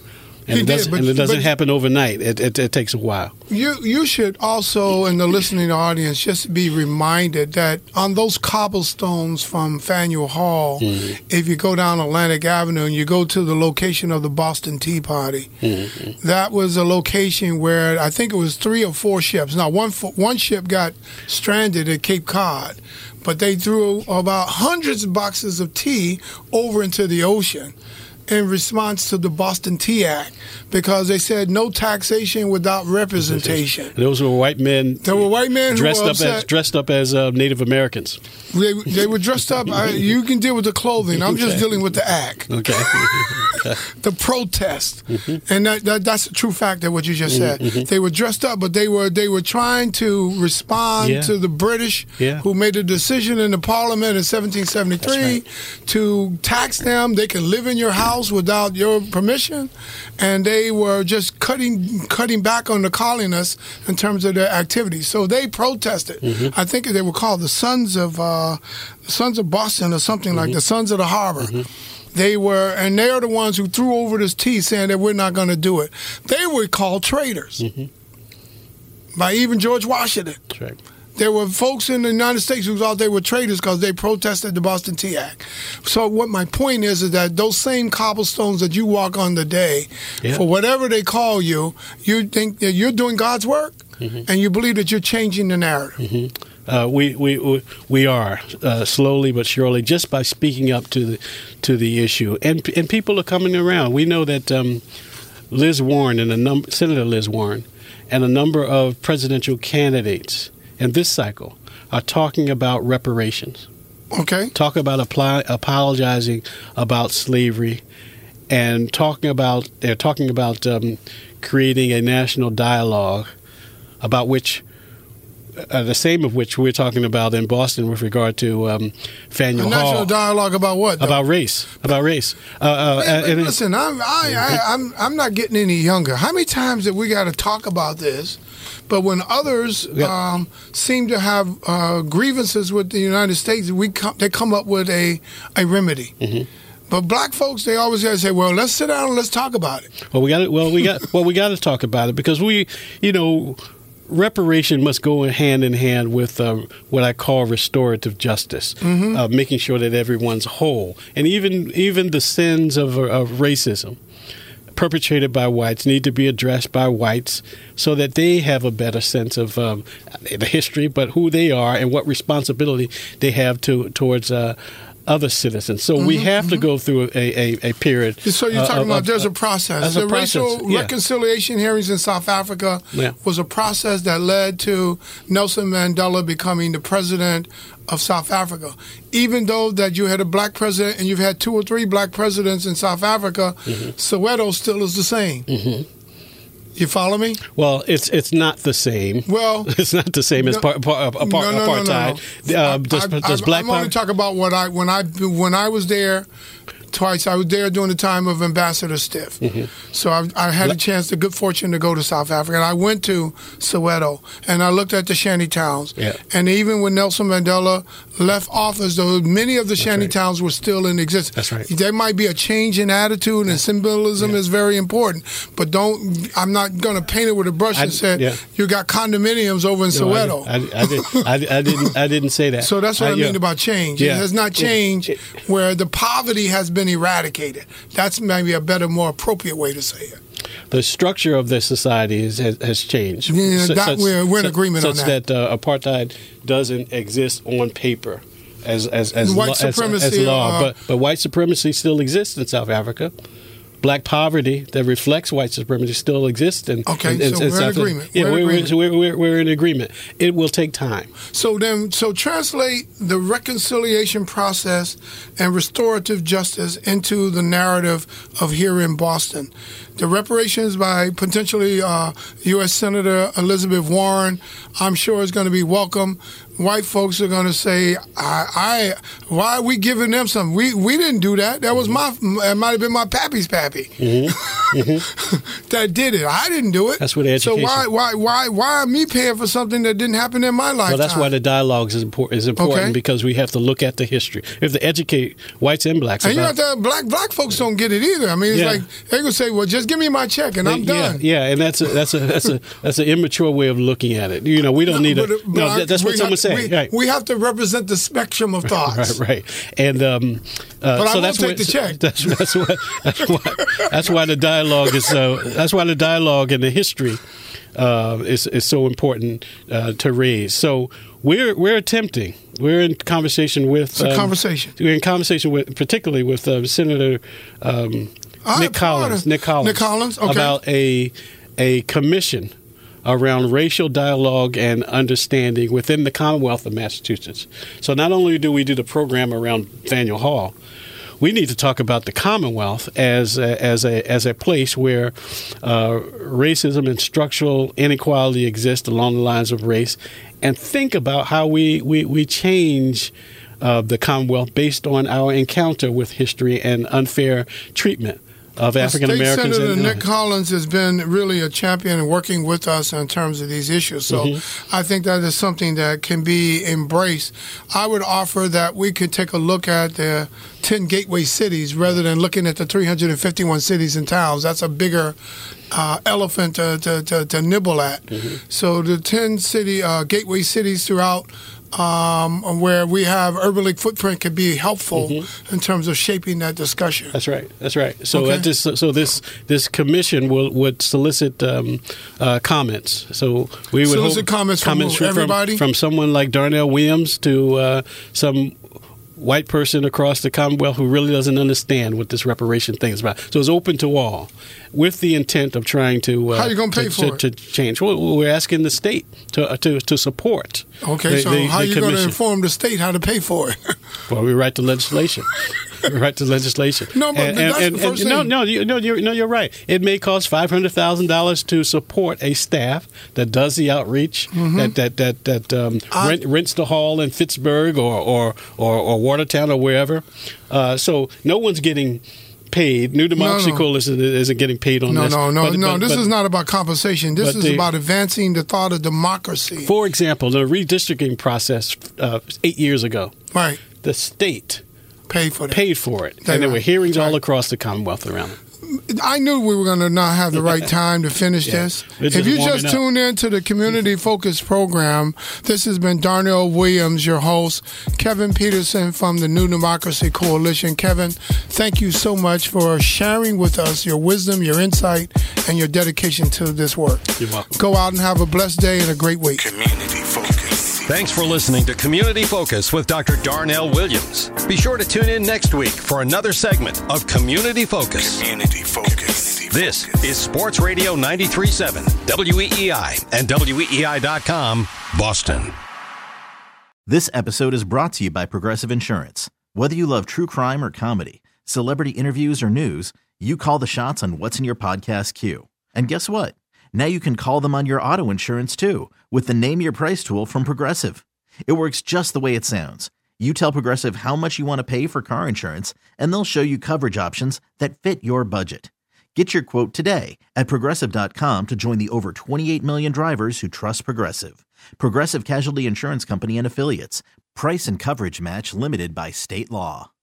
[SPEAKER 6] And
[SPEAKER 5] He
[SPEAKER 6] it
[SPEAKER 5] did,
[SPEAKER 6] doesn't,
[SPEAKER 5] but-
[SPEAKER 6] and it doesn't
[SPEAKER 5] but-
[SPEAKER 6] happen overnight. It, it, it takes a while.
[SPEAKER 5] You you should also, in the listening audience, just be reminded that on those cobblestones from Faneuil Hall,
[SPEAKER 6] Mm-hmm.
[SPEAKER 5] if you go down Atlantic Avenue and you go to the location of the Boston Tea Party,
[SPEAKER 6] Mm-hmm.
[SPEAKER 5] that was a location where I think it was three or four ships. Now, one fo- one ship got stranded at Cape Cod, but they threw about hundreds of boxes of tea over into the ocean in response to the Boston Tea Act, because they said no taxation without representation.
[SPEAKER 6] Those were white men.
[SPEAKER 5] There were white men who
[SPEAKER 6] dressed
[SPEAKER 5] were
[SPEAKER 6] up as
[SPEAKER 5] upset.
[SPEAKER 6] dressed up as uh, Native Americans.
[SPEAKER 5] They, they were dressed up. I, you can deal with the clothing. I'm just
[SPEAKER 6] Okay.
[SPEAKER 5] dealing with the act,
[SPEAKER 6] Okay.
[SPEAKER 5] the protest,
[SPEAKER 6] Mm-hmm.
[SPEAKER 5] and that, that that's a true fact of what you just said. They were dressed up, but they were they were trying to respond
[SPEAKER 6] Yeah.
[SPEAKER 5] to the British,
[SPEAKER 6] Yeah.
[SPEAKER 5] who made a decision in the Parliament in seventeen seventy-three to tax them. They can live in your house without your permission, and they were just cutting cutting back on the colonists in terms of their activities. So they protested.
[SPEAKER 6] Mm-hmm.
[SPEAKER 5] I think they were called the Sons of uh, Sons of Boston or something like the Sons of the Harbor. They were, and they are the ones who threw over this tea, saying that we're not going to do it. They were called traitors by even George Washington.
[SPEAKER 6] That's right.
[SPEAKER 5] There were folks in the United States who thought they were traitors because they protested the Boston Tea Act. So what my point is is that those same cobblestones that you walk on today,
[SPEAKER 6] Yeah.
[SPEAKER 5] for whatever they call you, you think that you're doing God's work, and you believe that you're changing the narrative.
[SPEAKER 6] Uh, we, we we we are uh, slowly but surely, just by speaking up to the to the issue, and and people are coming around. We know that um, Liz Warren and a num- Senator Liz Warren and a number of presidential candidates in this cycle are talking about reparations.
[SPEAKER 5] Okay?
[SPEAKER 6] Talk about apply, apologizing about slavery, and talking about they're talking about um, creating a national dialogue about which. Uh, the same of which we're talking about in Boston with regard to um, Faneuil
[SPEAKER 5] A national
[SPEAKER 6] Hall.
[SPEAKER 5] dialogue about what? though?
[SPEAKER 6] About race. About race. Uh, uh,
[SPEAKER 5] Man,
[SPEAKER 6] and- and-
[SPEAKER 5] listen, I'm I, I, I'm I'm not getting any younger. How many times have we got to talk about this? But when others
[SPEAKER 6] Yeah.
[SPEAKER 5] um, seem to have uh, grievances with the United States, we come, they come up with a a remedy.
[SPEAKER 6] Mm-hmm.
[SPEAKER 5] But black folks, they always got to say, "Well, let's sit down and let's talk about it."
[SPEAKER 6] well, we got. Well, we got. Well, we got to talk about it because we, you know. Reparation must go hand in hand with uh, what I call restorative justice,
[SPEAKER 5] Mm-hmm.
[SPEAKER 6] uh, making sure that everyone's whole, and even even the sins of, of racism perpetrated by whites need to be addressed by whites, so that they have a better sense of um, the history, but who they are and what responsibility they have to towards. Uh, other citizens. So we have to go through a, a, a period.
[SPEAKER 5] So you're
[SPEAKER 6] uh,
[SPEAKER 5] talking
[SPEAKER 6] of-
[SPEAKER 5] about
[SPEAKER 6] of-
[SPEAKER 5] there's a process.
[SPEAKER 6] There's a
[SPEAKER 5] The
[SPEAKER 6] process,
[SPEAKER 5] racial
[SPEAKER 6] yeah.
[SPEAKER 5] reconciliation hearings in South Africa
[SPEAKER 6] Yeah.
[SPEAKER 5] was a process that led to Nelson Mandela becoming the president of South Africa. Even though that you had a black president and you've had two or three black presidents in South Africa,
[SPEAKER 6] Mm-hmm.
[SPEAKER 5] Soweto still is the same. You follow me?
[SPEAKER 6] Well, it's it's not the same.
[SPEAKER 5] Well,
[SPEAKER 6] It's not the same as
[SPEAKER 5] No,
[SPEAKER 6] par, par, par,
[SPEAKER 5] no, no, no, no,
[SPEAKER 6] apartheid.
[SPEAKER 5] no.
[SPEAKER 6] Uh, does,
[SPEAKER 5] I,
[SPEAKER 6] does
[SPEAKER 5] I,
[SPEAKER 6] Black
[SPEAKER 5] I'm only
[SPEAKER 6] Power?
[SPEAKER 5] talking about what I when I when I was there twice. I was there during the time of Ambassador Stiff.
[SPEAKER 6] Mm-hmm.
[SPEAKER 5] So I, I had a chance, the good fortune to go to South Africa. And I went to Soweto and I looked at the shanty towns.
[SPEAKER 6] Yeah.
[SPEAKER 5] And even when Nelson Mandela left office, though many of the shanty
[SPEAKER 6] right.
[SPEAKER 5] towns were still in existence.
[SPEAKER 6] That's right.
[SPEAKER 5] There might be a change in attitude, and symbolism is very important. But don't. I'm not going to paint it with a brush
[SPEAKER 6] I-
[SPEAKER 5] and say
[SPEAKER 6] yeah.
[SPEAKER 5] you got condominiums over in
[SPEAKER 6] No, I
[SPEAKER 5] Soweto.
[SPEAKER 6] did- I, I, did, I, I didn't. I didn't say that.
[SPEAKER 5] So that's what I,
[SPEAKER 6] yeah.
[SPEAKER 5] mean about change.
[SPEAKER 6] Yeah.
[SPEAKER 5] It has not
[SPEAKER 6] Yeah.
[SPEAKER 5] changed
[SPEAKER 6] It-
[SPEAKER 5] where the poverty has been eradicated. That's maybe a better, more appropriate way to say it.
[SPEAKER 6] The structure of the society is, has, has changed.
[SPEAKER 5] Yeah,
[SPEAKER 6] Su-
[SPEAKER 5] that- we're- we're in agreement on
[SPEAKER 6] such
[SPEAKER 5] that.
[SPEAKER 6] that uh, apartheid doesn't exist on paper as as as,
[SPEAKER 5] White
[SPEAKER 6] lo- as- as
[SPEAKER 5] supremacy,
[SPEAKER 6] law,
[SPEAKER 5] uh,
[SPEAKER 6] but but white supremacy still exists in South Africa. Black poverty that reflects white supremacy still exists. In,
[SPEAKER 5] Okay,
[SPEAKER 6] in, in,
[SPEAKER 5] so
[SPEAKER 6] in
[SPEAKER 5] we're in
[SPEAKER 6] South
[SPEAKER 5] agreement.
[SPEAKER 6] Yeah,
[SPEAKER 5] We're in
[SPEAKER 6] we're,
[SPEAKER 5] agreement.
[SPEAKER 6] We're, we're, we're in agreement. It will take time.
[SPEAKER 5] So then, so translate the reconciliation process and restorative justice into the narrative of here in Boston. The reparations by potentially uh, U S Senator Elizabeth Warren, I'm sure is going to be welcome. white folks are going to say, I, I, why are we giving them something? We we didn't do that. That was my, it might have been my pappy's pappy
[SPEAKER 6] Mm-hmm. Mm-hmm.
[SPEAKER 5] that did it. I didn't do it.
[SPEAKER 6] That's what education.
[SPEAKER 5] So why why why why am me paying for something that didn't happen in my lifetime?
[SPEAKER 6] Well, that's why the dialogue is important. Is important
[SPEAKER 5] Okay.
[SPEAKER 6] because we have to look at the history. We have to educate whites and blacks.
[SPEAKER 5] And you know,
[SPEAKER 6] about,
[SPEAKER 5] the black black folks don't get it either. I mean, it's
[SPEAKER 6] Yeah.
[SPEAKER 5] like they're gonna say, "Well, just give me my check and I'm
[SPEAKER 6] yeah,
[SPEAKER 5] done."
[SPEAKER 6] Yeah, and that's a that's a that's a that's an immature way of looking at it. You know, we don't need a.
[SPEAKER 5] But- but
[SPEAKER 6] No,
[SPEAKER 5] I-
[SPEAKER 6] that- that's
[SPEAKER 5] we
[SPEAKER 6] what someone
[SPEAKER 5] have,
[SPEAKER 6] say.
[SPEAKER 5] We,
[SPEAKER 6] Right.
[SPEAKER 5] we have to represent the spectrum of thoughts.
[SPEAKER 6] Right, right, and um, uh,
[SPEAKER 5] But I
[SPEAKER 6] so
[SPEAKER 5] won't
[SPEAKER 6] that's
[SPEAKER 5] take
[SPEAKER 6] what,
[SPEAKER 5] the check.
[SPEAKER 6] That's that's why that's why that's why the dialogue is so. That's why the dialogue and the history uh, is is so important uh, to raise. So we're we're attempting. We're in conversation with.
[SPEAKER 5] It's a
[SPEAKER 6] um,
[SPEAKER 5] conversation.
[SPEAKER 6] We're in conversation with, particularly with uh, Senator um,
[SPEAKER 5] I
[SPEAKER 6] Nick
[SPEAKER 5] applaud
[SPEAKER 6] Collins.
[SPEAKER 5] him.
[SPEAKER 6] Nick Collins.
[SPEAKER 5] Nick Collins, okay.
[SPEAKER 6] About a a commission around racial dialogue and understanding within the Commonwealth of Massachusetts. So not only do we do the program around Faneuil Hall, we need to talk about the Commonwealth as a, as a as a place where uh, racism and structural inequality exist along the lines of race, and think about how we we, we change uh, the Commonwealth based on our encounter with history and unfair treatment of African Americans.
[SPEAKER 5] State Senator
[SPEAKER 6] and, uh,
[SPEAKER 5] Nick Collins has been really a champion and working with us in terms of these issues. So
[SPEAKER 6] Mm-hmm.
[SPEAKER 5] I think that is something that can be embraced. I would offer that we could take a look at the ten gateway cities rather than looking at the three hundred fifty-one cities and towns. That's a bigger uh, elephant to, to, to, to nibble at.
[SPEAKER 6] Mm-hmm.
[SPEAKER 5] So the ten city uh, gateway cities throughout um, where we have Urban League footprint could be helpful
[SPEAKER 6] Mm-hmm.
[SPEAKER 5] in terms of shaping that discussion.
[SPEAKER 6] That's right. That's right. So
[SPEAKER 5] Okay.
[SPEAKER 6] at this, so this this commission will would solicit um, uh, comments. So we would
[SPEAKER 5] Solicit
[SPEAKER 6] hope
[SPEAKER 5] comments from who? Everybody?
[SPEAKER 6] from someone like Darnell Williams to uh, some white person across the Commonwealth who really doesn't understand what this reparation thing is about. So it's open to all, with the intent of trying to uh,
[SPEAKER 5] How you gonna pay
[SPEAKER 6] to,
[SPEAKER 5] for
[SPEAKER 6] to,
[SPEAKER 5] it?
[SPEAKER 6] to change. Well, we're asking the state to uh, to to support.
[SPEAKER 5] Okay,
[SPEAKER 6] the,
[SPEAKER 5] so
[SPEAKER 6] the,
[SPEAKER 5] how
[SPEAKER 6] the
[SPEAKER 5] are you going to
[SPEAKER 6] commission.
[SPEAKER 5] inform the state how to pay for it?
[SPEAKER 6] Well, we write the legislation. we write the legislation.
[SPEAKER 5] No, but that's the first
[SPEAKER 6] no,
[SPEAKER 5] thing.
[SPEAKER 6] no, you, no, you're, no, you're right. It may cost five hundred thousand dollars to support a staff that does the outreach,
[SPEAKER 5] Mm-hmm.
[SPEAKER 6] that that that that um,
[SPEAKER 5] I-
[SPEAKER 6] rent, rents the hall in Pittsburgh or or or, or Watertown or wherever. Uh, so no one's getting paid. New Democracy
[SPEAKER 5] No, no.
[SPEAKER 6] Coalition isn't getting paid on
[SPEAKER 5] No,
[SPEAKER 6] this.
[SPEAKER 5] no, no,
[SPEAKER 6] But-
[SPEAKER 5] no.
[SPEAKER 6] but-
[SPEAKER 5] This
[SPEAKER 6] but-
[SPEAKER 5] is not about compensation. This
[SPEAKER 6] but
[SPEAKER 5] is
[SPEAKER 6] the-
[SPEAKER 5] about advancing the thought of democracy.
[SPEAKER 6] For example, the redistricting process uh, eight years ago,
[SPEAKER 5] Right.
[SPEAKER 6] the state
[SPEAKER 5] Pay for that.
[SPEAKER 6] paid for it,
[SPEAKER 5] They
[SPEAKER 6] and there
[SPEAKER 5] right.
[SPEAKER 6] were hearings all
[SPEAKER 5] Right.
[SPEAKER 6] across the Commonwealth around it.
[SPEAKER 5] I knew we were going to not have the right time to finish
[SPEAKER 6] Yeah.
[SPEAKER 5] this.
[SPEAKER 6] We're
[SPEAKER 5] If
[SPEAKER 6] just
[SPEAKER 5] you
[SPEAKER 6] warming
[SPEAKER 5] just
[SPEAKER 6] up.
[SPEAKER 5] tuned in to the Community Focus program, this has been Darnell Williams, your host, Kevin Peterson from the New Democracy Coalition. Kevin, thank you so much for sharing with us your wisdom, your insight, and your dedication to this work.
[SPEAKER 6] You're welcome.
[SPEAKER 5] Go out and have a blessed day and a great week.
[SPEAKER 3] Community focus.
[SPEAKER 4] Thanks for listening to Community Focus with Doctor Darnell Williams. Be sure to tune in next week for another segment of Community Focus.
[SPEAKER 3] Community focus.
[SPEAKER 4] This is Sports Radio ninety-three point seven, W E E I and W E E I dot com, Boston.
[SPEAKER 7] This episode is brought to you by Progressive Insurance. Whether you love true crime or comedy, celebrity interviews or news, you call the shots on what's in your podcast queue. And guess what? Now you can call them on your auto insurance too with the Name Your Price tool from Progressive. It works just the way it sounds. You tell Progressive how much you want to pay for car insurance, and they'll show you coverage options that fit your budget. Get your quote today at Progressive dot com to join the over twenty-eight million drivers who trust Progressive. Progressive Casualty Insurance Company and Affiliates. Price and coverage match limited by state law.